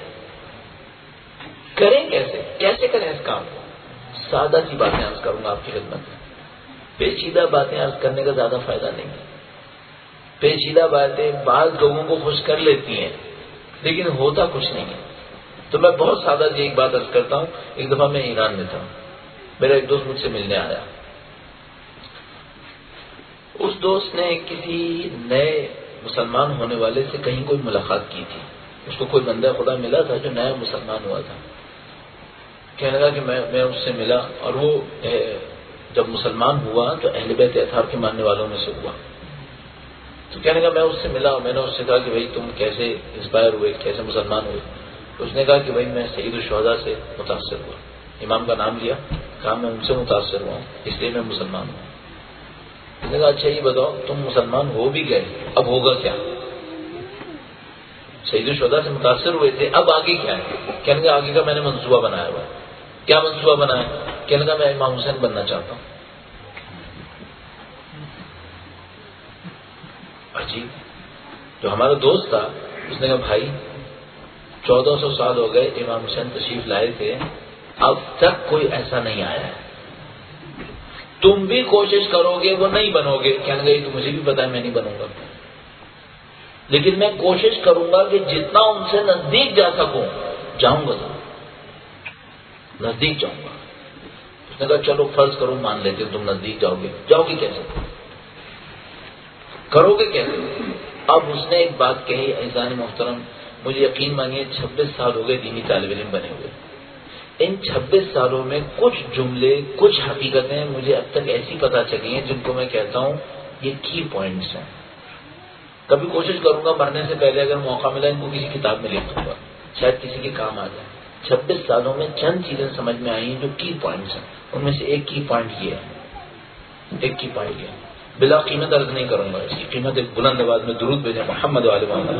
[SPEAKER 1] کریں کیسے؟ کیسے کریں اس کام کو؟ سادہ سی باتیں عرض کروں گا آپ کی خدمت میں. پیچیدہ باتیں عرض کرنے کا زیادہ فائدہ نہیں ہے. پیچیدہ باتیں بعض لوگوں کو خوش کر لیتی ہیں لیکن ہوتا کچھ نہیں ہے. تو میں بہت سادہ سی ایک بات عرض کرتا ہوں. ایک دفعہ میں ایران میں تھا، میرا ایک دوست مجھ سے ملنے آیا. اس دوست نے کسی نئے مسلمان ہونے والے سے کہیں کوئی ملاقات کی تھی. اس کو کوئی بندہ خدا ملا تھا جو نیا مسلمان ہوا تھا. کہنے لگا کہ میں میں اس سے ملا اور وہ جب مسلمان ہوا تو اہل بیت اطہار کے ماننے والوں میں سے ہوا. تو کہنے لگا میں اس سے ملا اور میں نے اس سے کہا کہ بھائی تم کیسے انسپائر ہوئے، کیسے مسلمان ہوئے؟ اس نے کہا کہ بھائی میں سید الشہداء سے متاثر ہوا. امام کا نام لیا، کہا میں ان سے متاثر ہوا ہوں اس لیے میں مسلمان ہوں. اس نے کہا اچھا یہ بتاؤ تم مسلمان ہو بھی گئے، اب ہوگا کیا؟ سید الشہداء سے متاثر ہوئے تھے، اب آگے کیا ہے؟ کہنے لگا آگے کا میں نے منصوبہ بنایا ہوا. کیا منصوبہ بنایا؟ کہنے لگا میں امام حسین بننا چاہتا ہوں. عجیب. جو ہمارا دوست تھا اس نے کہا بھائی چودہ سو سال ہو گئے امام حسین تشریف لائے تھے، اب تک کوئی ایسا نہیں آیا ہے. تم بھی کوشش کرو گے وہ نہیں بنو گے. کہنے لگا تو مجھے بھی پتا ہے میں نہیں بنوں گا، لیکن میں کوشش کروں گا کہ جتنا ان سے نزدیک جا سکوں جاؤں گا، تو نزدیک جاؤں گا. اس نے کہا چلو فرض کرو مان لیتے تم نزدیک جاؤ گے، جاؤ گے کیسے؟ کرو گے کیسے؟ اب اس نے ایک بات کہی عزیزان محترم، مجھے یقین مانیے چھبیس سال ہو گئے دینی طالب علم بنے ہوئے. ان چھبیس سالوں میں کچھ جملے کچھ حقیقتیں مجھے اب تک ایسی پتہ چلی ہیں جن کو میں کہتا ہوں یہ کی پوائنٹس ہیں. کبھی کوشش کروں گا مرنے سے پہلے اگر موقع ملا ان کو کسی کتاب میں لکھ دوں گا، شاید کسی کے کام آ جائے. چھبیس سالوں میں چند چیزیں سمجھ میں آئی ہیں جو کی پوائنٹس ہیں. ان میں سے ایک کی پوائنٹ یہ ہے، ایک کی پوائنٹ یہ ہے، بلا قیمت عرض نہیں کروں گا، اس کی قیمت ایک بلند آواز میں درود بھیجیں محمد علیہ وسلم.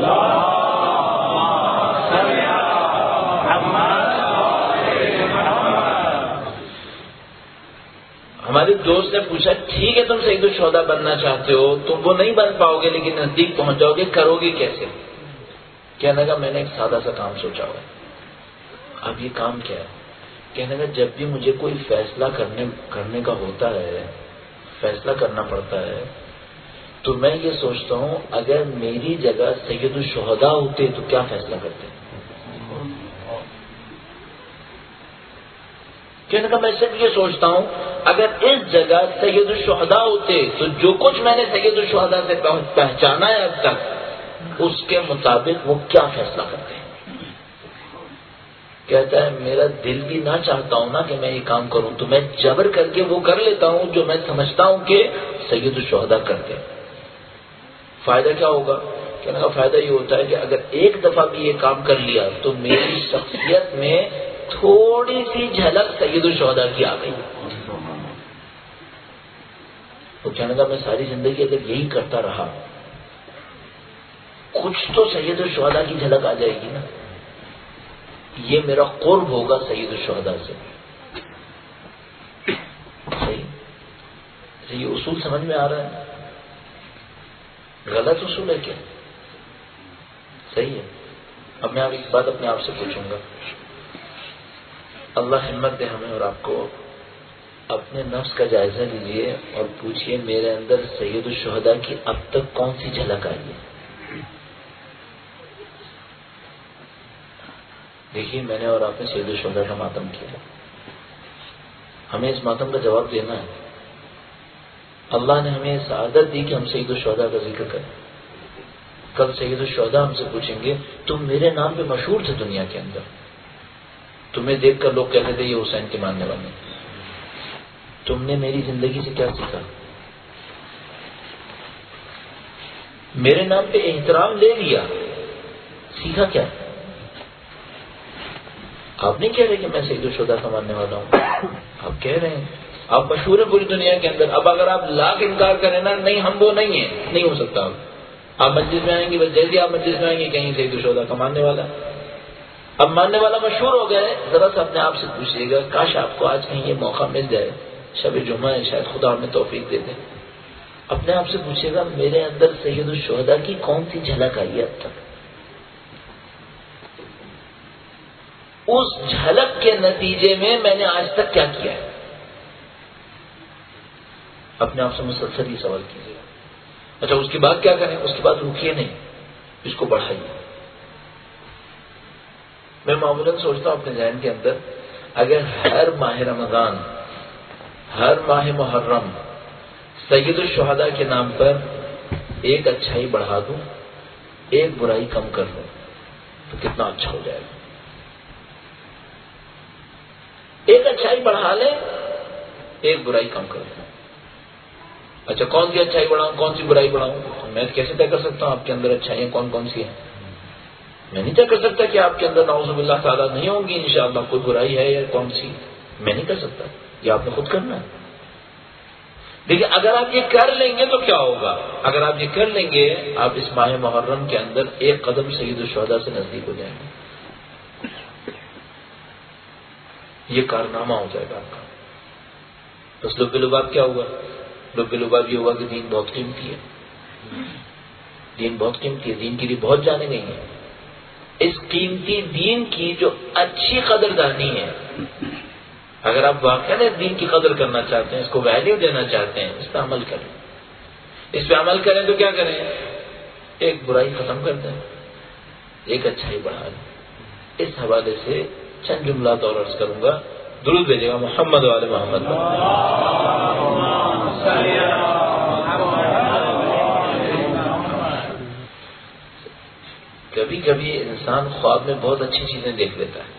[SPEAKER 1] ہمارے دوست نے پوچھا ٹھیک ہے تم سید الشہداء بننا چاہتے ہو، تم وہ نہیں بن پاؤ گے لیکن نزدیک پہنچ جاؤ گے، کرو گے کیسے؟ کہنے لگا میں نے ایک سادہ سا کام سوچا ہوا. اب یہ کام کیا ہے؟ کہنے لگا جب بھی مجھے کوئی فیصلہ کرنے کرنے کا ہوتا ہے، فیصلہ کرنا پڑتا ہے، تو میں یہ سوچتا ہوں اگر میری جگہ سید الشہداء ہوتے تو کیا فیصلہ کرتے. کہنے کا میں صرف یہ سوچتا ہوں اگر اس جگہ سید الشہداء ہوتے تو جو کچھ میں نے سید الشہداء سے پہچانا ہے اب تک اس کے مطابق وہ کیا فیصلہ کرتے ہیں. کہتا ہے میرا دل بھی نہ چاہتا ہوں نا کہ میں یہ کام کروں تو میں جبر کر کے وہ کر لیتا ہوں جو میں سمجھتا ہوں کہ سید الشہداء کرتے. فائدہ کیا ہوگا کہنے کا فائدہ یہ ہوتا ہے کہ اگر ایک دفعہ بھی یہ کام کر لیا تو میری شخصیت میں تھوڑی سی جھلک سید الشہداء کی آ گئی. تو کہنے کا میں ساری زندگی اگر یہی کرتا رہا کچھ تو سید الشہداء کی جھلک آ جائے گی نا. یہ میرا قرب ہوگا سید الشہداء سے. صحیح یہ اصول سمجھ میں آ رہا ہے؟ غلط اصول ہے کیا؟ صحیح ہے. اب میں آپ ایک بات اپنے آپ سے پوچھوں گا. اللہ ہمت دے ہمیں اور آپ کو. اپنے نفس کا جائزہ لیجئے اور پوچھئے میرے اندر سید الشہداء کی اب تک کون سی جھلک آئی ہے. دیکھیے میں نے اور آپ نے سید الشہداء کا ماتم کیا. ہمیں اس ماتم کا جواب دینا ہے. اللہ نے ہمیں سعادت دی کہ ہم سید الشہداء کا ذکر کریں. کل سید الشہداء ہم سے پوچھیں گے تم میرے نام پہ مشہور تھے دنیا کے اندر, تمہیں دیکھ کر لوگ کہتے تھے یہ حسین کے ماننے والے, تم نے میری زندگی سے کیا سیکھا؟ میرے نام پہ احترام لے لیا, سیکھا کیا؟ آپ نہیں کہہ رہے کہ میں سید الشہداء کا ماننے والا ہوں, آپ کہہ رہے ہیں آپ مشہور ہیں پوری دنیا کے اندر. اب اگر آپ لاکھ انکار کریں نا نہیں ہم وہ نہیں ہیں, نہیں ہو سکتا. آپ مجلس میں آئیں گے بس جیسے آپ مجلس میں آئیں گے کہیں سید الشہداء کا ماننے والا. اب ماننے والا مشہور ہو گئے, ذرا سا اپنے آپ سے پوچھیے گا کاش آپ کو آج کہیں یہ موقع مل جائے, شب جمعہ ہے شاید خدا ہمیں توفیق دے دے. اپنے آپ سے پوچھیے گا میرے اندر سید الشہداء کی کون سی جھلک آئی ہے اب تک. اس جھلک کے نتیجے میں میں نے آج تک کیا کیا ہے. اپنے آپ سے مسلسل یہ سوال کیجیے. اچھا اس کے بعد کیا کریں؟ اس کے بعد رکیے نہیں, اس کو بڑھائیے. میں معمولاً سوچتا ہوں اپنے ذہن کے اندر اگر ہر ماہ رمضان ہر ماہ محرم سید الشہداء کے نام پر ایک اچھائی بڑھا دوں ایک برائی کم کر دوں تو کتنا اچھا ہو جائے گا. ایک اچھائی بڑھا لیں ایک برائی کم کر دیں. اچھا کون سی اچھائی بڑھاؤں کون سی برائی بڑھاؤں؟ میں کیسے طے کر سکتا ہوں آپ کے اندر اچھائیاں کون کون سی ہیں؟ میں نہیں طے کر سکتا کہ آپ کے اندر نعوذ باللہ تعالیٰ نہیں ہوں گی انشاءاللہ کوئی برائی ہے یا کون سی, میں نہیں کر سکتا. یہ آپ نے خود کرنا ہے. دیکھیے اگر آپ یہ کر لیں گے تو کیا ہوگا؟ اگر آپ یہ کر لیں گے آپ اس ماہ محرم کے اندر ایک قدم سید الشہداء سے نزدیک ہو جائیں گے. یہ کارنامہ ہو جائے گا آپ کا. بس لب لباب کیا ہوا؟ لب لباب یہ ہوا کہ دین بہت قیمتی ہے, دین بہت قیمتی ہے, دین کے لیے بہت جانے گئی ہیں. اس قیمتی دین کی جو اچھی قدردانی ہے, اگر آپ واقعی دین کی قدر کرنا چاہتے ہیں, اس کو ویلیو دینا چاہتے ہیں, اس پہ عمل کریں. اس پہ عمل کریں تو کیا کریں؟ ایک برائی ختم کر دیں ایک اچھائی بڑھا دیں. اس حوالے سے چند جملات اور عرض کروں گا. درود بھیجے گا محمد والے محمد. کبھی کبھی انسان خواب میں بہت اچھی چیزیں دیکھ لیتا ہے,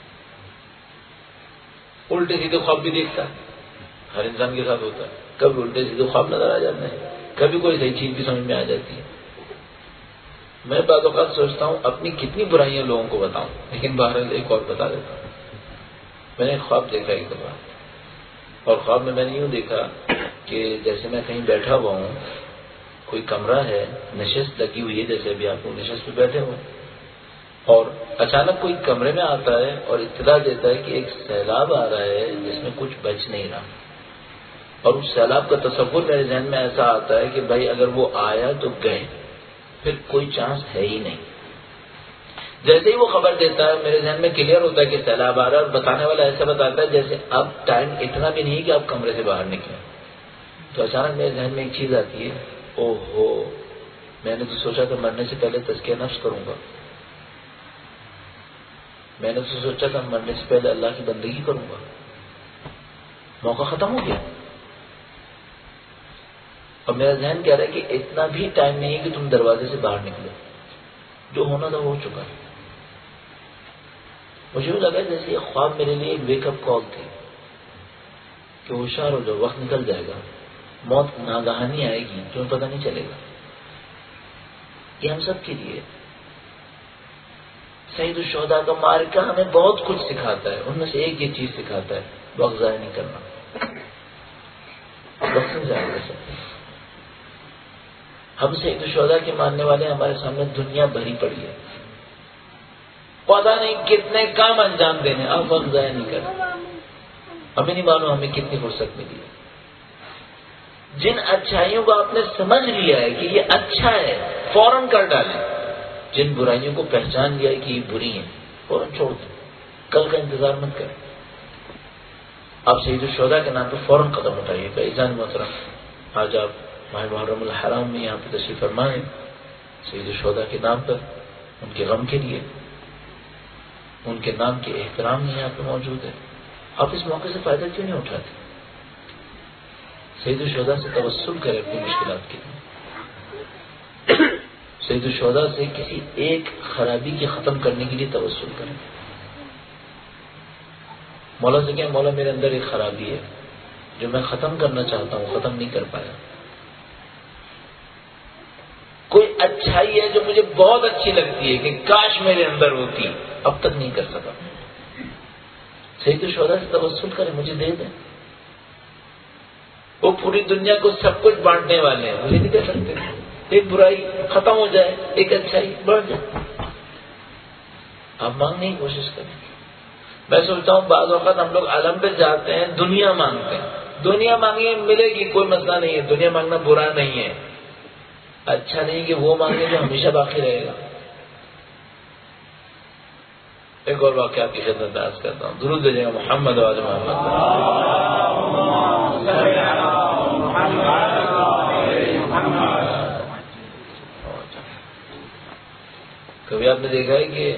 [SPEAKER 1] الٹے سیدھے خواب بھی دیکھتا ہے, ہر انسان کے ساتھ ہوتا ہے. کبھی الٹے سیدھے خواب نظر آ جاتے ہیں, کبھی کوئی صحیح چیز بھی سمجھ میں آ جاتی ہے. میں بعض اوقات سوچتا ہوں اپنی کتنی برائیاں لوگوں کو بتاؤں, لیکن بہرحال ایک اور بتا دیتا ہوں. میں نے خواب دیکھا ایک دفعہ, اور خواب میں میں نے یوں دیکھا کہ جیسے میں کہیں بیٹھا ہوا ہوں, کوئی کمرہ ہے, نشست لگی ہوئی ہے جیسے ابھی آپ کو نشست پہ بیٹھے ہوئے, اور اچانک کوئی کمرے میں آتا ہے اور اطلاع دیتا ہے کہ ایک سیلاب آ رہا ہے جس میں کچھ بچ نہیں رہا. اور اس سیلاب کا تصور میرے ذہن میں ایسا آتا ہے کہ بھائی اگر وہ آیا تو گئے, پھر کوئی چانس ہے ہی نہیں. جیسے ہی وہ خبر دیتا ہے میرے ذہن میں کلیئر ہوتا ہے کہ سیلاب آ رہا ہے, اور بتانے والا ایسا بتاتا ہے جیسے اب ٹائم اتنا بھی نہیں کہ آپ کمرے سے باہر نکلیں. تو اچانک میرے ذہن میں ایک چیز آتی ہے, او ہو میں نے تو سوچا تھا مرنے سے پہلے تزکیہ نفس کروں گا, میں نے تو سوچا تھا مرنے سے پہلے اللہ کی بندگی کروں گا, موقع ختم ہو گیا. اور میرا ذہن کہہ رہا ہے کہ اتنا بھی ٹائم نہیں ہے کہ تم دروازے سے باہر نکلو, جو ہونا تھا ہو چکا ہے. مجھے بھی لگا جیسے یہ خواب میرے لیے ایک ویک اپ کال تھی کہ ہوشیار ہو جاؤ, وقت نکل جائے گا, موت ناگہانی آئے گی, تمہیں پتہ نہیں چلے گا. یہ ہم سب کے لیے. سید الشہداء کا معرکہ ہمیں بہت کچھ سکھاتا ہے. ان میں سے ایک یہ چیز سکھاتا ہے، وقت ضائع نہیں کرنا. وقت نہیں ضائع کر سکتے. ہم سید الشہداء کے ماننے والے، ہمارے سامنے دنیا بھری پڑی ہے، پتا نہیں کتنے کام انجام دینے، اب وقت ضائع نہیں کرنا. ہمیں نہیں معلوم ہمیں کتنی فرصت ملی ہے. جن اچھائیوں کو آپ نے سمجھ لیا ہے کہ یہ اچھا ہے، فوراً کر ڈالیں. جن برائیوں کو پہچان لیا ہے کہ یہ بری ہیں، فوراً چھوڑ دیں. کل کا انتظار مت کریں. آپ سید الشہداء کے نام پہ فوراً قدم اٹھائیے گا. عزیزان محترم، آج آپ ماہ محرم الحرام میں یہاں پہ تشریف فرما ہے، سید الشہداء کے نام پر، ان کے غم کے لیے، ان کے نام کے احترام میں یہاں پہ موجود ہے. آپ اس موقع سے فائدہ کیوں نہیں اٹھاتے؟ سید الشہداء سے توسل کریں اپنی مشکلات کے لیے. سید الشہداء سے کسی ایک خرابی کے ختم کرنے کے لیے توسل کریں. مولا سے کہیں مولا میرے اندر ایک خرابی ہے جو میں ختم کرنا چاہتا ہوں، ختم نہیں کر پایا. کوئی اچھائی ہے جو مجھے بہت اچھی لگتی ہے کہ کاش میرے اندر ہوتی، اب تک نہیں کر سکا. سید الشہداء سے توسل کریں، مجھے دے دیں. وہ پوری دنیا کو سب کچھ بانٹنے والے ہیں، مجھے نہیں دے سکتے. ایک برائی ختم ہو جائے، ایک اچھائی بڑھ جائے. آپ مانگنے کی کوشش کریں. میں سوچتا ہوں بعض وقت ہم لوگ عالم پہ جاتے ہیں، دنیا مانگتے ہیں. دنیا مانگیے ملے گی، کوئی مسئلہ نہیں ہے. دنیا مانگنا برا نہیں ہے، اچھا نہیں کہ وہ مانگے جو ہمیشہ باقی رہے گا. ایک اور واقعہ کی خدمت عرض کرتا ہوں. درود بھیجیے گا محمد و آل محمد. کبھی آپ نے دیکھا ہے کہ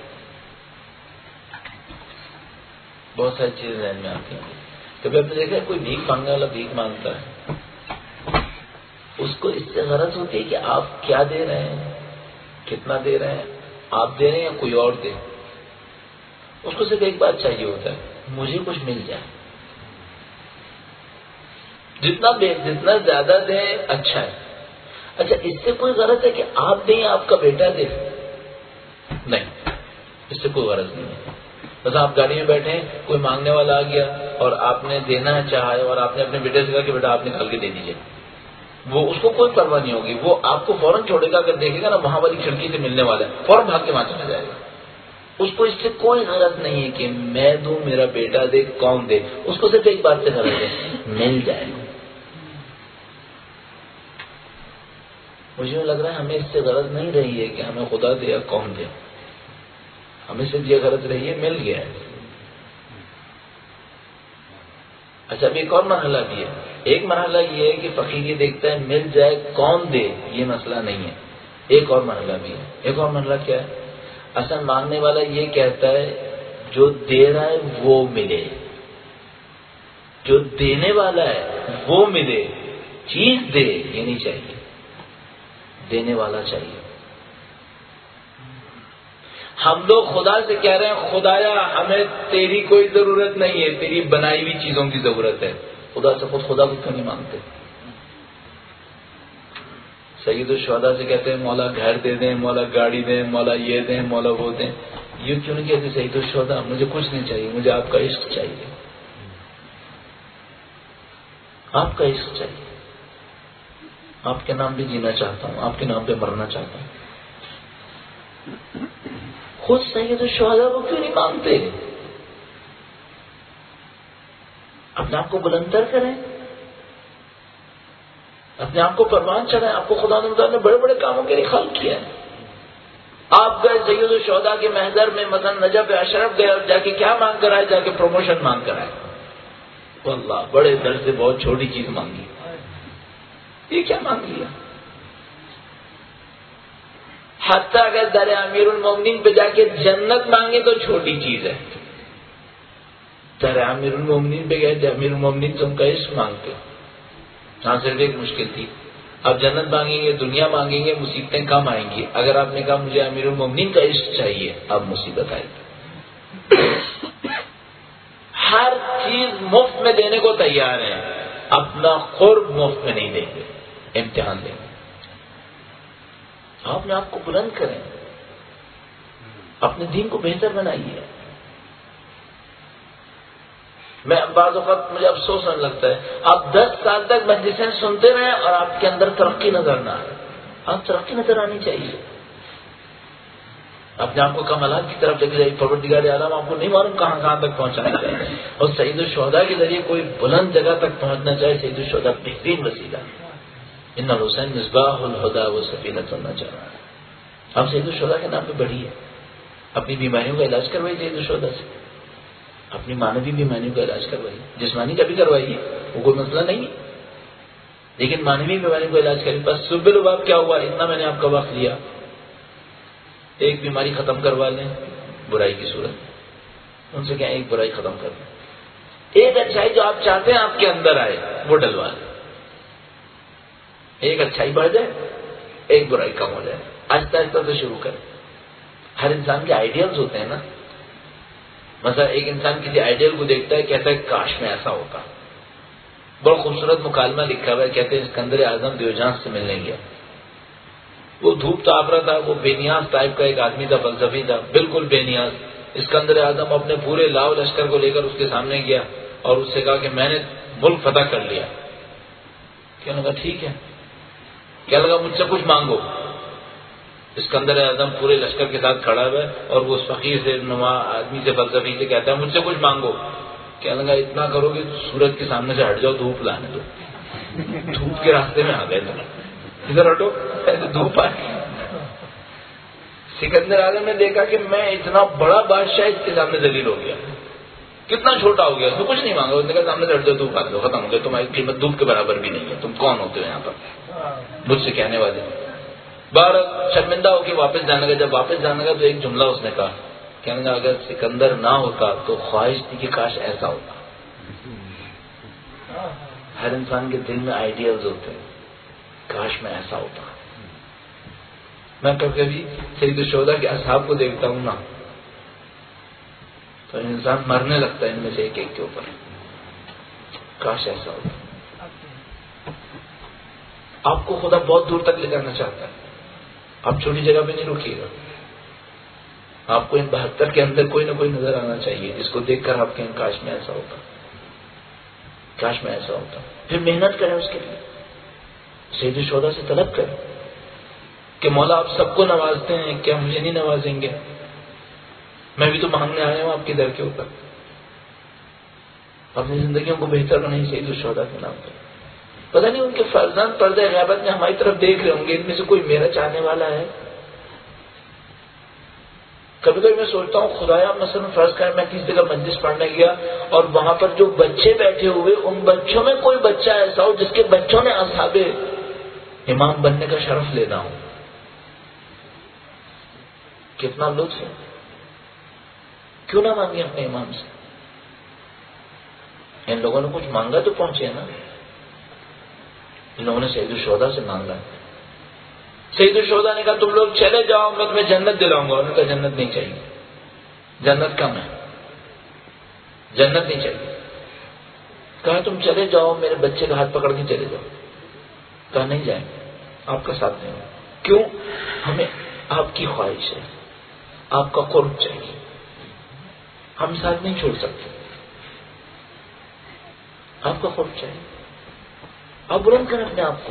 [SPEAKER 1] بہت ساری چیزیں ذہن میں آتی ہیں. کبھی آپ نے دیکھا ہے کوئی بھیک مانگنے والا بھیک مانگتا ہے، اس کو اس سے غرض ہوتی ہے کہ آپ کیا دے رہے ہیں، کتنا دے رہے ہیں، آپ دے رہے ہیں یا کوئی اور دے. اس کو صرف ایک بات چاہیے ہوتا ہے، مجھے کچھ مل جائے. جتنا جتنا زیادہ دیں اچھا ہے. اچھا، اس سے کوئی غرض ہے کہ آپ دیں یا آپ کا بیٹا دے؟ نہیں، اس سے کوئی غرض نہیں ہے. بس آپ گاڑی میں بیٹھے ہیں، کوئی مانگنے والا آ گیا اور آپ نے دینا چاہا ہے اور آپ نے اپنے بیٹے سے کہا کہ بیٹا آپ نکال کے دے دیجیے. وہ اس کو کوئی پرواہ نہیں ہوگی. وہ آپ کو فوراً چھوڑے گا. اگر دیکھے گا نا وہاں والی کھڑکی سے ملنے والا ہے، فوراً بھاگ کے وہاں چلا جائے گا. اس کو اس سے کوئی غرض نہیں ہے کہ میں دوں، میرا بیٹا دے، کون دے. اس کو صرف ایک بات سے غرض ہے، مل جائے. مجھے لگ رہا ہے ہمیں اس سے غرض نہیں رہی ہے کہ ہمیں خدا دے یا کون دے. ہمیں صرف یہ غرض رہی ہے مل گیا ہے. اچھا، اب ایک اور مرحلہ بھی ہے. ایک مرحلہ یہ ہے کہ فقیر یہ دیکھتا ہے مل جائے کون دے، یہ مسئلہ نہیں ہے. ایک اور مرحلہ بھی ہے. ایک اور مرحلہ کیا ہے؟ اصل مانگنے والا یہ کہتا ہے جو دے رہا ہے وہ ملے، جو دینے والا ہے وہ ملے. چیز دے یہ نہیں چاہیے، دینے والا چاہیے. ہم لوگ خدا سے کہہ رہے ہیں خدایا ہمیں تیری کوئی ضرورت نہیں ہے، تیری بنائی ہوئی چیزوں کی ضرورت ہے. خدا سے خود خدا کو کیوں نہیں مانگتے؟ سید الشہداء سے کہتے ہیں مولا گھر دے دیں، مولا گاڑی دیں، مولا یہ دیں، مولا وہ دیں. یہ کیوں نہیں کہتے سید الشہداء مجھے کچھ نہیں چاہیے، مجھے آپ کا عشق چاہیے، آپ کا عشق چاہیے. آپ کے نام بھی جینا چاہتا ہوں، آپ کے نام پہ مرنا چاہتا ہوں. خود سید الشہداء کو کیوں نہیں مانگتے؟ اپنے آپ کو بلندر کریں، اپنے آپ کو پروان چڑھائیں. آپ کو خدا نے بڑے بڑے کاموں کے لیے خلق کیا ہے. آپ گئے سید الشہداء کے محضر میں مثلا نجف اشرف گئے اور جا کے کیا مانگ کر آئے؟ جا کے پروموشن مانگ کر آئے. واللہ بڑے در سے بہت چھوٹی چیز مانگی. یہ کیا مانگ لیا؟ حتیٰ اگر در امیر المومنین پہ جا کے جنت مانگے تو چھوٹی چیز ہے. در امیر المومنین پہ گئے، امیر المومنین تم کا عشق مانگتے. ہاں صرف ایک مشکل تھی، اب جنت مانگیں گے، دنیا مانگیں گے، مصیبتیں کم آئیں گی. اگر آپ نے کہا مجھے امیر المومنین کا عشق چاہیے، اب مصیبت آئے گی. ہر چیز مفت میں دینے کو تیار ہیں، اپنا قرب مفت میں نہیں دیں گے، امتحان دیں گے. آپ نے آپ کو بلند کریں، اپنے دین کو بہتر بنائیے. میں بعض اوقات مجھے افسوس ہونے لگتا ہے، آپ دس سال تک مجلسیں سنتے رہیں اور آپ کے اندر ترقی نظر نہ آئے. آپ ترقی نظر آنی چاہیے. اپنے آپ کو کمالات کی طرف لے کے جائیے. پروردگار عالم آپ کو نہیں معلوم کہاں کہاں تک پہنچانا چاہتے ہیں، اور سید الشہداء کے ذریعے کوئی بلند جگہ تک پہنچنا چاہے. سید الشہداء بہترین وسیلہ. ان الحسین مصباح الہدی و سفینۃ النجاۃ. آپ سید الشہداء کے نام پہ بڑھیے، اپنی بیماریوں کا علاج کروائیے سید الشہداء سے، اپنی مانوی بیماریوں کا علاج کروائیے. جسمانی کا بھی کروائیے، وہ کوئی مسئلہ نہیں ہے، لیکن مانوی بیماریوں کا علاج کریے. بس سب الباب کیا ہوا، اتنا میں نے آپ کا وقت لیا. ایک بیماری ختم کروا لیں برائی کی صورت، ان سے کیا ایک برائی ختم کر لیں. ایک اچھائی جو آپ چاہتے ہیں آپ کے اندر آئے وہ ڈلوا لیں. ایک اچھائی بڑھ جائے، ایک برائی کم ہو جائے. آہستہ آہستہ سے شروع کریں. ہر انسان کے آئیڈیلز ہوتے ہیں نا. مثلا ایک انسان کسی آئیڈیل کو دیکھتا ہے، کہتا ہے کاش میں ایسا ہوتا. بڑا خوبصورت مکالمہ لکھا ہوا ہے، کہتے ہیں اسکندر اعظم دیوجانس سے ملنے گیا. وہ دھوپ تاپ رہا تھا، وہ بے نیاز ٹائپ کا ایک آدمی تھا، فلسفی تھا، بالکل بے نیاز. اسکندر اعظم اپنے پورے لاؤ لشکر کو لے کر اس کے سامنے گیا اور اس سے کہا کہ میں نے ملک فتح کر لیا. کہنے لگا ٹھیک ہے. کیا لگا مجھ سے کچھ مانگو. اسکندر اعظم پورے لشکر کے ساتھ کھڑا ہوا ہے اور وہ اس فقیر سے نما آدمی سے فلسفی سے کہتا ہے مجھ سے کچھ مانگو. کہنے لگا اتنا کرو کہ سورج کے سامنے سے ہٹ جاؤ، دھوپ لانے دو. دھوپ کے راستے میں آ گئے تھے، ادھر ہٹو، ایسے دھوپ آ گئی. سکندر اعظم نے دیکھا کہ میں اتنا بڑا بادشاہ اس کے سامنے ذلیل ہو گیا، کتنا چھوٹا ہو گیا. اس نے کچھ نہیں مانگا، اس نے کہا سامنے سے ہٹ جاؤ، دھوپ آ دو، ختم ہو گیا. تمہاری قیمت دھوپ کے برابر بھی نہیں ہے. تم کون ہوتے ہو یہاں پر مجھ سے کہنے والے. بار شرمندہ ہو کے واپس جانے کا. جب واپس جانے کا تو ایک جملہ اس نے کہا، کہنے لگا اگر سکندر نہ ہوتا تو خواہش تھی کہ کاش ایسا ہوتا. ہر انسان کے دل میں آئیڈیلز ہوتے ہیں، کاش میں ایسا ہوتا. میں کبھی کبھی سید الشہداء کے اصحاب کو دیکھتا ہوں نا تو انسان مرنے لگتا ہے ان میں سے ایک ایک کے اوپر، کاش ایسا ہوتا. آپ کو خدا بہت دور تک لے جانا چاہتا ہے. آپ چھوٹی جگہ پہ نہیں رکیے گا. آپ کو ان بہتر کے اندر کوئی نہ کوئی نظر آنا چاہیے جس کو دیکھ کر آپ کہیں کاش میں ایسا ہوتا، کاش میں ایسا ہوتا. پھر محنت کریں اس کے لیے. سید الشہداء سے طلب کریں کہ مولا آپ سب کو نوازتے ہیں، کیا مجھے نہیں نوازیں گے؟ میں بھی تو مانگنے آیا ہوں آپ کے در کے اوپر. اپنی زندگیوں کو بہتر بنائیں سید الشہداء کے نام پر. پتہ نہیں ان کے فرزند پردہ غیبت میں ہماری طرف دیکھ رہے ہوں گے، ان میں سے کوئی میرا چاہنے والا ہے. کبھی کبھی میں سوچتا ہوں خدایا مثلا فرض کر میں کسی جگہ مجلس پڑھنے گیا اور وہاں پر جو بچے بیٹھے ہوئے ان بچوں میں کوئی بچہ ایسا ہو جس کے بچوں نے اصحاب امام بننے کا شرف لینا ہو. کتنا لطف ہے. کیوں نہ مانگے اپنے امام سے؟ ان لوگوں نے کچھ مانگا تو پہنچے نا. ان لوگوں نے سید الشہداء سے مانگا. سید الشہداء نے کہا تم لوگ چلے جاؤ، میں تمہیں جنت دلاؤں گا. انہوں نے کہا جنت نہیں چاہیے، جنت کم ہے، جنت نہیں چاہیے. کہا تم چلے جاؤ، میرے بچے کا ہاتھ پکڑ کے چلے جاؤ. کہا نہیں جائیں گے، آپ کا ساتھ دیں گے. کیوں؟ ہمیں آپ کی خواہش ہے، آپ کا قرب چاہیے، ہم ساتھ نہیں چھوڑ سکتے. آپ کا قرب چاہیے. آپ بلند کریں اپنے آپ کو.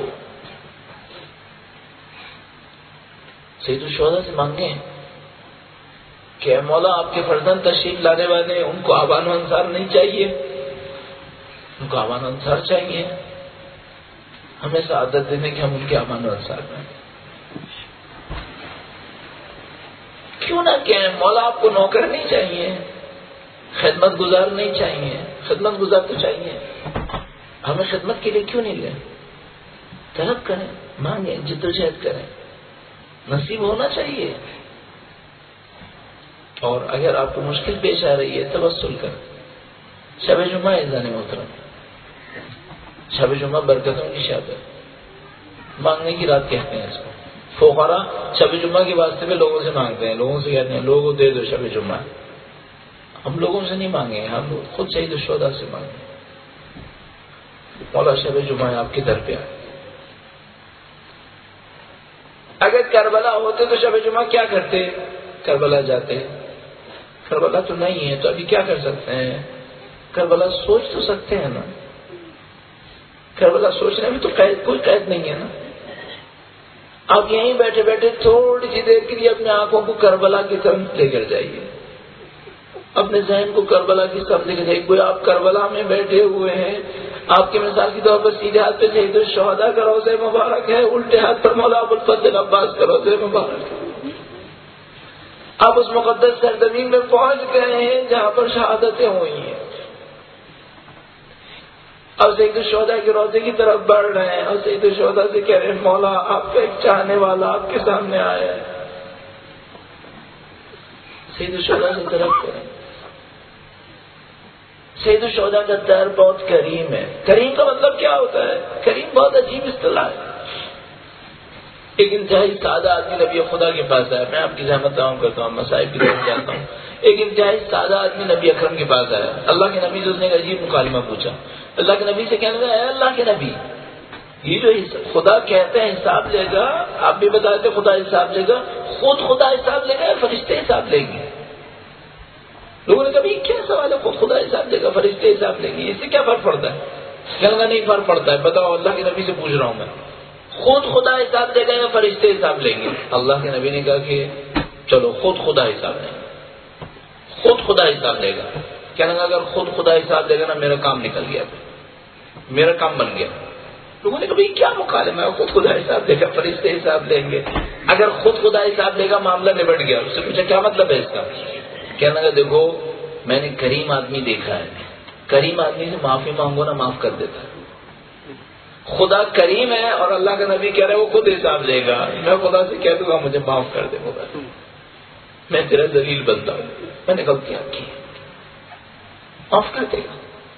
[SPEAKER 1] سید الشہداء سے مانگیں کہ اے مولا آپ کے فرزند تشریف لانے والے ان کو آبان و انصار نہیں چاہیے، ان کو آبان و انصار چاہیے. ہمیں سعادت دینے کہ ہم ان کے آبان و انصار میں. کیوں نہ کہیں مولا آپ کو نوکر نہیں چاہیے، خدمت گزار نہیں چاہیے. خدمت گزار تو چاہیے. ہمیں خدمت کے لیے کیوں نہیں لیں؟ طلب کریں، مانگیں، جد و جہد کریں. نصیب ہونا چاہیے. اور اگر آپ کو مشکل پیش آ رہی ہے توسل کریں. شب جمعہ اذان محترم، شب جمعہ برکتوں کی شب ہے، مانگنے کی رات کہتے ہیں اس کو. فقراء شب جمعہ کے واسطے میں لوگوں سے مانگتے ہیں، لوگوں سے کہتے ہیں لوگوں دے دو شب جمعہ. ہم لوگوں سے نہیں مانگے، ہم خود سید الشہداء سے مانگے. مولا شب جمعہ آپ کے در پہ آئے. اگر کربلا ہوتے تو شب جمعہ کیا کرتے؟ کربلا جاتے. کربلا تو نہیں ہے تو ابھی کیا کر سکتے ہیں؟ کربلا سوچ تو سکتے ہیں نا. کربلا سوچنے میں تو قید کوئی قید نہیں ہے نا. آپ یہیں بیٹھے بیٹھے تھوڑی سی دیر کے لیے اپنے آنکھوں کو کربلا کی طرف لے کر جائیے, اپنے ذہن کو کربلا کی طرف لے کر جائیے. کوئی آپ کربلا میں بیٹھے ہوئے ہیں, آپ کی مثال کے طور پر سیدھے ہاتھ پہ شہید الشہداء کا روضہ مبارک ہے, الٹے ہاتھ پر مولا ابو الفضل عباس کا روضہ مبارک ہے. آپ اس مقدس سرزمین میں پہنچ گئے ہیں جہاں پر شہادتیں ہوئی ہیں. اب سید الشہداء کے روضے کی طرف بڑھ رہے ہیں اور سید الشہداء سے کہہ رہے ہیں مولا آپ کا ایک چاہنے والا آپ کے سامنے آیا ہے. سید الشہداء سے طرف کریں. سید الشہداء کا در بہت کریم ہے. کریم کا مطلب کیا ہوتا ہے؟ کریم بہت عجیب اصطلاح ہے. ایک انتہائی سادہ آدمی نبی خدا کے پاس آیا, میں آپ کی زحمت دعاؤں کرتا ہوں, مصائب کی طرف جاتا ہوں. ایک انتہائی سادہ آدمی نبی اکرم کے پاس آیا. اللہ کے نبی سے اس نے ایک عجیب مکالمہ پوچھا. اللہ کے نبی سے کہنے لگا, اے اللہ کے نبی, یہ جو خدا کہتے ہیں حساب لے گا, آپ بھی بتا دیتے خدا حساب لے گا, خود خدا حساب لے گا یا فرشتے حساب لیں گے؟ لوگوں نے کہا یہ کیا سوال ہے, خود خدا حساب لے گا فرشتے حساب لیں گے, اس سے کیا فرق پڑتا ہے؟ کہنے لگا نہیں فرق پڑتا ہے, بتاؤ. اللہ کے نبی سے پوچھ رہا ہوں میں, خود خدا حساب لے گا یا فرشتے حساب لیں گے؟ اللہ کے نبی نے کہا کہ چلو خود خدا حساب لیں گے. خود خدا حساب لے گا. کہنے لگا اگر خود خدا حساب لے گا نا میرا کام نکل گیا, میرا کام بن گیا. لوگوں نے کہا بھائی کیا مکالمہ ہے, خود خدا حساب لے گا فرشتے حساب لیں گے. اگر خود خدا حساب لے گا معاملہ نبٹ گیا. اس سے پوچھا کیا مطلب ہے اس کا؟ کہنے لگا دیکھو میں نے کریم آدمی دیکھا ہے, کریم آدمی سے معافی مانگو نا معاف کر دیتا ہے. خدا کریم ہے اور اللہ کا نبی کہہ رہا ہے وہ خود حساب لے گا. میں خدا سے کہہ دوں گا مجھے معاف کر دے خدا, میں تیرا ذلیل بندہ ہوں, میں نے غلطیاں کی, معاف کر دے گا.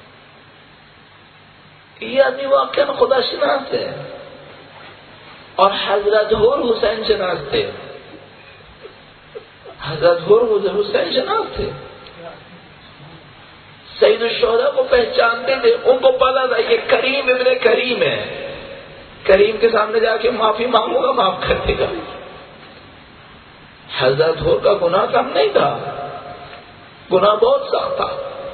[SPEAKER 1] یہ آدمی واقعہ میں خدا شناس ہے اور حضرت حور حسین شناس تھے. حضرت حور حسین شناس تھے, سید الشہداء کو پہچانتے تھے, ان کو پتا تھا یہ کریم ابن کریم ہے, کریم کے سامنے جا کے معافی مانگوں گا معاف کر دے گا. حضرت حور کا گناہ کم نہیں تھا, گناہ بہت سخت تھا.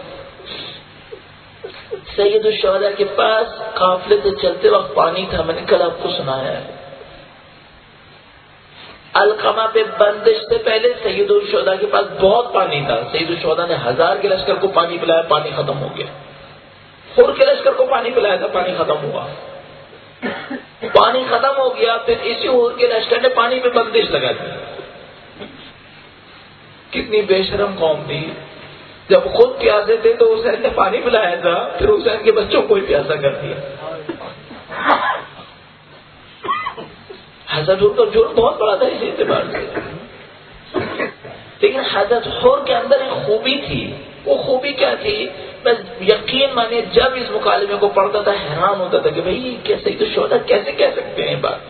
[SPEAKER 1] سید الشہداء کے پاس قافلے سے چلتے وقت پانی تھا, میں نے کل آپ کو سنایا ہے. القمہ پہ بندش سے پہلے سید الشہداء کے پاس بہت پانی تھا. سید الشہداء نے ہزار کے لشکر کو پانی پلایا, پانی ختم ہو گیا. حور کے لشکر کو پانی پلایا تھا, پانی ختم ہوا. پانی ختم ہو گیا, پھر اسی حور کے لشکر نے پانی پہ بندش لگا دی. کتنی بے شرم قوم تھی. جب خود پیاسے تھے تو حسین نے پانی پلایا تھا, پھر حسین کے بچوں کو ہی پیاسا کر دیا. حضرت حور کا جرم بہت بڑا تھا اس اعتبار سے, لیکن حضرت حور کے اندر ایک خوبی تھی. وہ خوبی کیا تھی؟ میں یقین مانے جب اس مکالمے کو پڑھتا تھا حیران ہوتا تھا کہ بھائی کیسے سید الشہداء کیسے کہہ سکتے ہیں بات.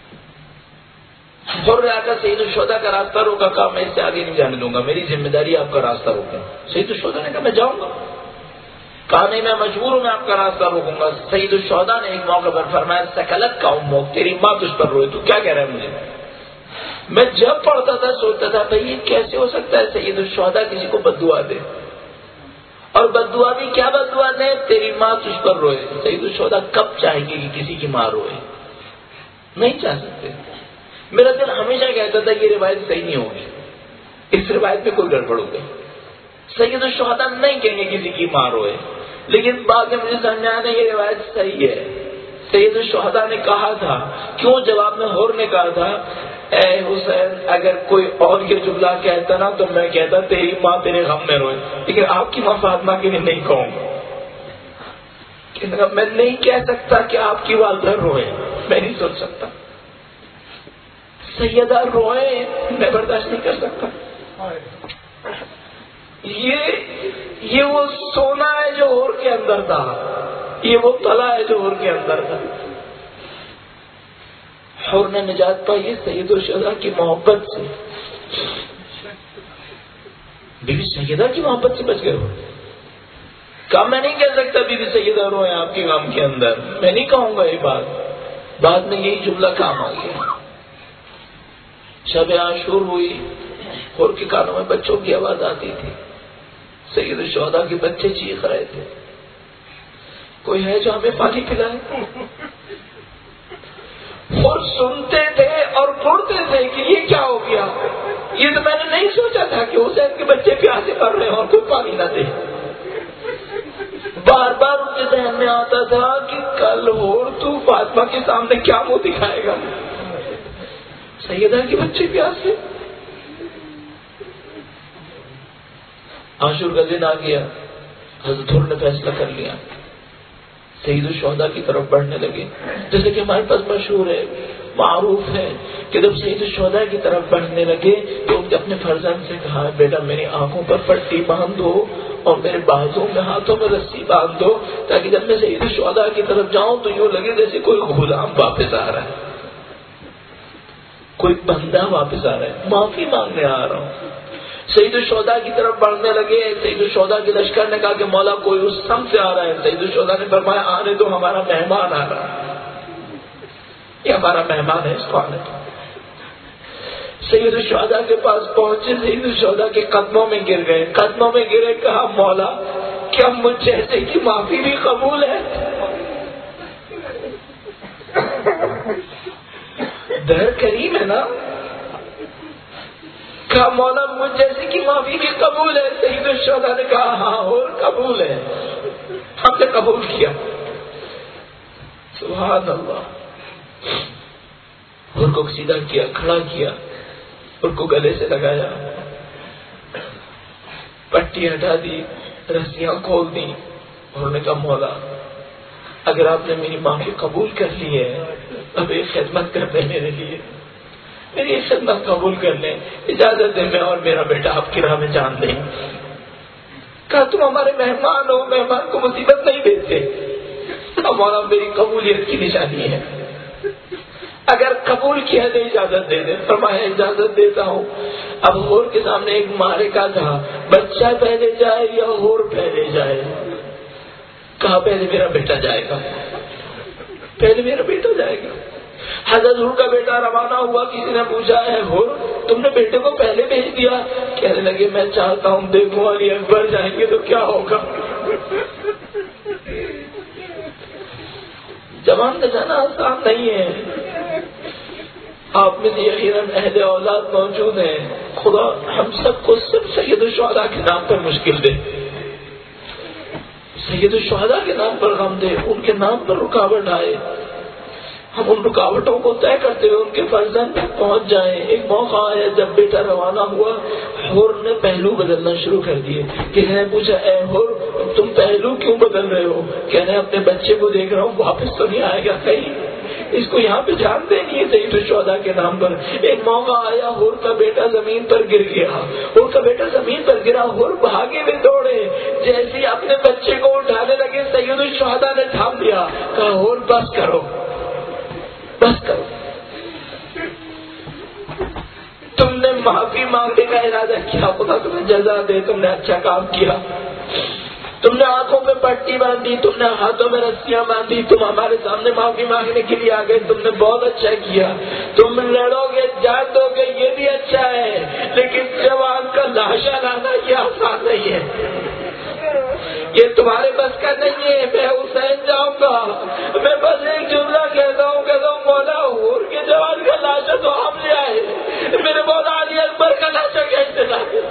[SPEAKER 1] حور نے آ کر سید الشہداء کا راستہ روکا, کہا میں اس سے آگے نہیں جانے دوں گا, میری ذمہ داری آپ کا راستہ روکنا. سید الشہداء نے کہا میں جاؤں گا. کہا نہیں میں مجبور ہوں, میں آپ کا راستہ روکوں گا. سید الشہداء نے ایک موقع پر فرمایا سکلت کا امک, تیری ماں تجھ پر روئے, تو کیا کہہ رہا ہے مجھے؟ میں جب پڑھتا تھا سوچتا تھا بھائی یہ کیسے ہو سکتا ہے سید الشہداء کسی کو بددعا دے, اور بددعا بھی کیا بددعا دے, تیری ماں تجھ پر روئے. سید الشہداء کب چاہے گی کہ کسی کی ماں روئے؟ نہیں چاہ سکتے. میرا دل ہمیشہ کہتا تھا یہ روایت صحیح نہیں ہوگی, اس روایت میں کوئی گڑبڑ ہو گئی. سید الشہداء نہیں کہیں گے کسی کی ماں روئے, لیکن بعد میں مجھے سمجھ آیا یہ روایت صحیح ہے. سید الشہداء نے کہا تھا, کیوں جواب میں حور نے کہا تھا اے حسین اگر کوئی اور یہ جملہ کہتا نا تو میں کہتا تیری ماں تیرے غم میں روئے, لیکن آپ کی ماں فاطمہ کے لیے نہیں کہوں گا. میں نہیں کہہ سکتا کہ آپ کی والدہ روئے, میں نہیں سوچ سکتا. سیدہ روئے میں برداشت نہیں کر سکتا. یہ یہ وہ سونا ہے جو حور کے اندر تھا, یہ وہ تلا ہے جو حور کے اندر تھا. حور نے نجات پائی سید الشہداء کی محبت سے. بی بی سیدہ کی محبت سے بچ گئے ہو. کہا میں نہیں کہہ سکتا بی بی سیدہ روئے آپ کے غم کے اندر, میں نہیں کہوں گا یہ بات. بعد میں یہی جملہ کام آ گیا. شب عاشور ہوئی، حور کے کانوں میں بچوں کی آواز آتی تھی، سید الشہداء کے بچے چیخ رہے تھے، کوئی ہے جو ہمیں پانی پلائے؟ حور سنتے تھے اور پڑھتے تھے کہ یہ کیا ہو گیا، یہ تو میں نے نہیں سوچا تھا کہ حسین کے بچے پیاسے پڑ رہے ہیں اور کوئی پانی نہ دے۔ بار بار ان کے ذہن میں آتا تھا کہ کل حور تو فاطمہ کے سامنے کیا منہ دکھائے گا، سیدہ کے بچے پیاسے۔ عاشور کا دن آ گیا، حضرت حور نے فیصلہ کر لیا، سید الشہداء کی طرف بڑھنے لگے۔ جیسے کہ ہمارے پاس مشہور ہے، معروف ہے کہ جب سید الشہداء کی طرف بڑھنے لگے تو ان نے اپنے فرزند سے کہا، بیٹا میری آنکھوں پر پٹی باندھ دو اور میرے بازوں میں ہاتھوں میں رسی باندھ دو، تاکہ جب میں سید الشہداء کی طرف جاؤں تو یوں لگے جیسے کوئی غلام واپس آ رہا ہے، کوئی بندہ واپس آ رہا ہے، معافی مانگنے آ رہا ہوں۔ سید الشہداء کی طرف بڑھنے لگے، سید الشہداء کے لشکر نے کہا کہ مولا کوئی اس سم سے آ رہا ہے۔ سید الشہداء نے فرمایا، آنے دو، ہمارا مہمان آ رہا ہے، یہ ہمارا مہمان ہے، اس کو آنے دو۔ سید الشہداء کے پاس پہنچے، سید الشہداء کے قدموں میں گر گئے، قدموں میں گرے، کہا مولا کیا مجھ جیسے کی معافی بھی قبول ہے؟ در کریم ہے نا، کہا مولا مجھ جیسے کی معافی بھی قبول ہے؟ سید الشہداء نے کہا ہاں اور قبول ہے، ہم نے قبول کیا۔ سبحان اللہ۔ اور کو سیدھا کیا، کھڑا کیا، اور کو گلے سے لگایا، پٹی ہٹا دی، رسیاں کھول دی، اور نے کہا مولا اگر آپ نے میری معافی قبول کر لی ہے، اب ایک خدمت کر دیں میرے لیے، میری ایک خدمت قبول کر لیں، اجازت دیں میں اور میرا بیٹا آپ کی راہ میں جان دیں۔ کہا تم ہمارے مہمان ہو، مہمان کو مصیبت نہیں دیتے۔ کہا مولا میری قبولیت کی نشانی ہے، اگر قبول کیا تو اجازت دے دیں۔ فرمایا اجازت دیتا ہوں۔ اب حور کے سامنے ایک معرکہ تھا، بچہ پہلے جائے یا حور پہلے جائے؟ کہا پہلے میرا بیٹا جائے گا، پہلے میرا بیٹا جائے گا۔ حضرت حور کا بیٹا روانہ ہوا، کسی نے پوچھا ہے حور تم نے بیٹے کو پہلے بھیج دیا؟ کہنے لگے میں چاہتا ہوں دیکھوں علی اکبر جائیں گے تو کیا ہوگا۔ جوان کا جانا آسان نہیں ہے، آپ میں سے یقیناً اہل اولاد موجود ہیں، خدا ہم سب کو صرف سید الشہداء کے نام پر مشکل دے، سید الشہداء کے نام پر غم دے، ان کے نام پر رکاوٹ آئے، ہم ان رکاوٹوں کو طے کرتے ہوئے ان کے فرزند تک پہنچ جائیں۔ ایک موقع آیا جب بیٹا روانہ ہوا، حور نے پہلو بدلنا شروع کر دیے۔ کسی نے پوچھا اے حور تم پہلو کیوں بدل رہے ہو؟ کہنے اپنے بچے کو دیکھ رہا ہوں واپس تو نہیں آئے گا کہیں، اس کو یہاں پہ جانتے نہیں ہے سید الشہداء کے نام پر۔ ایک موقع آیا حور کا بیٹا زمین پر گر گیا، حور کا بیٹا زمین پر گرا، حور بھاگے میں دوڑے، جیسے ہی اپنے بچے کو اٹھانے لگے سید الشہداء نے تھام دیا، کہا حور بس کرو بس کرو، تم نے معافی مانگنے کا ارادہ کیا، خدا تمہیں جزا دے، تم نے اچھا کام کیا، تم نے آنکھوں میں پٹی باندھی، تم نے ہاتھوں میں رسیاں باندھی، تم ہمارے سامنے معافی مانگنے کے لیے آ گئے، تم نے بہت اچھا کیا۔ تم لڑو گے جان دو گے یہ بھی اچھا ہے، لیکن جوان کا لاشا لانا یہ آسان نہیں ہے، یہ تمہارے بس کا نہیں ہے۔ میں حسین جاؤں گا، میں بس ایک جملہ کہتا ہوں کہتا ہوں مولا حور کے جوان کا لاشا تو ہم لے آئے، میرے مولا علی اکبر کا لاشا کیسے لائے؟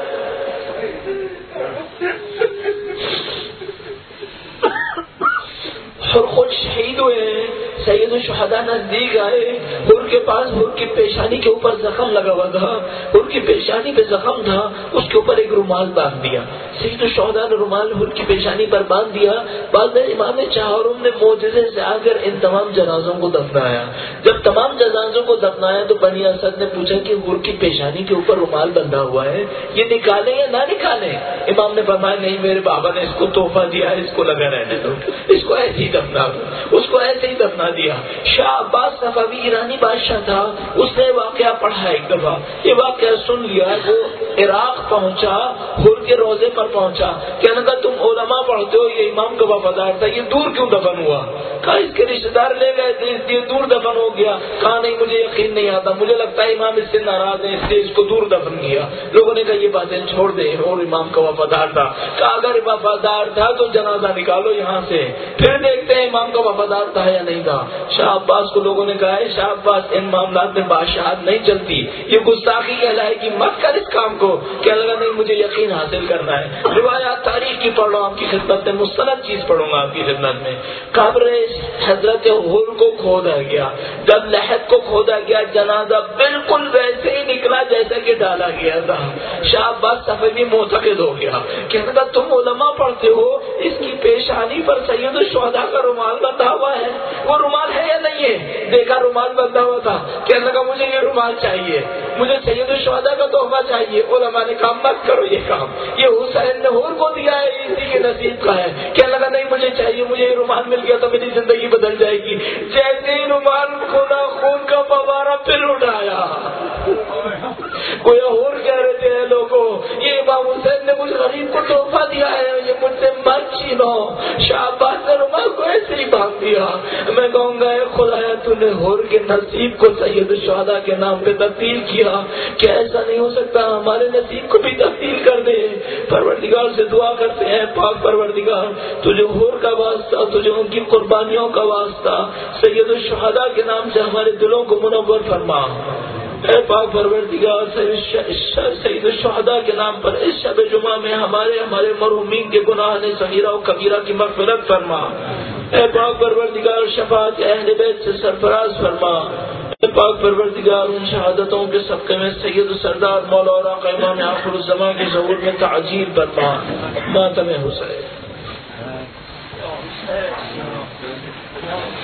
[SPEAKER 1] اور خود شہید ہوئے ہیں۔ سید الشہداء نزدیک آئے، حور کے پاس حور کی پیشانی کے اوپر زخم لگا ہوا تھا، حور کی پیشانی پہ زخم تھا، اس کے اوپر ایک رومال باندھ دیا۔ سید الشہداء نے رومال حور کی پیشانی پر باندھ دیا۔ بعد میں امام چہارم نے معجزے سے آ کر ان تمام جنازوں کو دفنایا۔ جب تمام جنازوں کو دفنایا تو بنی اسد نے پوچھا کہ حور کی پیشانی کے اوپر رومال بندھا ہوا ہے، یہ نکالیں یا نہ نکالیں؟ امام نے فرمایا نہیں، میرے بابا نے اس کو تحفہ دیا ہے، اس کو لگا رہنے دو، اس کو ایسے ہی دفنا دو، اس کو ایسے ہی دفنا دیا۔ شاہ عباس صفوی ایرانی بادشاہ تھا، اس نے واقعہ پڑھا ایک دفعہ، یہ واقعہ سن لیا، وہ عراق پہنچا، حور کے روزے پر پہنچا، کہنے لگا تم علماء پڑھتے ہو، یہ امام کا وفادار تھا، یہ دور کیوں دفن ہوا؟ کہا اس کے رشتے دار لے گئے، یہ دور دفن ہو گیا. کہا نہیں مجھے یقین نہیں آتا، مجھے لگتا ہے امام اس سے ناراض ہے، اس لیے اس کو دور دفن کیا. لوگوں نے کہا یہ باتیں چھوڑ دیں، اور امام کا وفادار تھا. کہا اگر وفادار تھا تو جنازہ نکالو یہاں سے، پھر دیکھتے ہیں امام کا وفادار تھا یا نہیں تھا. شاہ عباس کو لوگوں نے کہا ہے شاہ عباس ان معاملات میں بادشاہت نہیں چلتی، یہ گستاخی کہلائے گی، مت کر اس کام کو. کہنے لگا نہیں مجھے یقین حاصل کرنا ہے. روایات تاریخ کی پڑھ رہا ہوں آپ کی خدمت میں، مستند چیز پڑھوں گا آپ کی خدمت میں. قبر حضرت حر کو کھودا گیا، جب لحد کو کھودا گیا جنازہ بالکل ویسے ہی نکلا جیسا کہ ڈالا گیا تھا. شاہ عباس صفوی معتقد ہو گیا. کہنے لگا تم علماء پڑھتے ہو، اس کی پیشانی پر سید الشہداء کا رومال بندھا ہوا ہے، وہ رومال ہے یا نہیں ہے؟ دیکھا رومال بندھا ہوا تھا. کہنے لگا مجھے یہ رومال چاہیے، مجھے سید الشہداء کا تحفہ چاہیے. علماء نے کہا مت کرو یہ کام، یہ حسین نے حور کو دیا ہے، اسی کے نصیب کا ہے. کہنے لگا نہیں مجھے چاہیے، مجھے یہ رومال مل گیا تو میری زندگی بدل جائے گی. جیسے ہی رومال کھولا خون کا فوارہ پھر اٹھایا. کوئی اور کہہ رہے تھے لوگوں یہ امام حسین نے مجھ غریب کو تحفہ دیا ہے، یہ مجھ سے مت چھینو. شاہ عباس نے رومال کو ایسے ہی باندھ دیا. میں کہوں گا اے خدایا تو نے حور کے نصیب کو سید الشہداء کے نام پہ تبدیل کیا، کیا ایسا نہیں ہو سکتا ہمارے نصیب کو بھی تبدیل کر دے؟ پروردگار سے دعا کرتے ہیں پاک پروردگار تجھے حور کا واسطہ، تجھے ان کی قربانیوں کا واسطہ سید الشہداء کے نام سے ہمارے دلوں کو منور فرما. اے پاک پروردگار سید الشہداء کے نام پر اس شب جمعہ میں ہمارے ہمارے مرحومین کے گناہ نے صغیرہ و کبیرہ کی مغفرت فرما. اے پاک پروردگار شفاعت اہل بیت سے سرفراز فرما. اے پاک پروردگار ان شہادتوں کے صدقے میں سید سردار مولا اور آقا امام آخر الزمان کے ظہور میں تعجیل فرما. ماتم حسین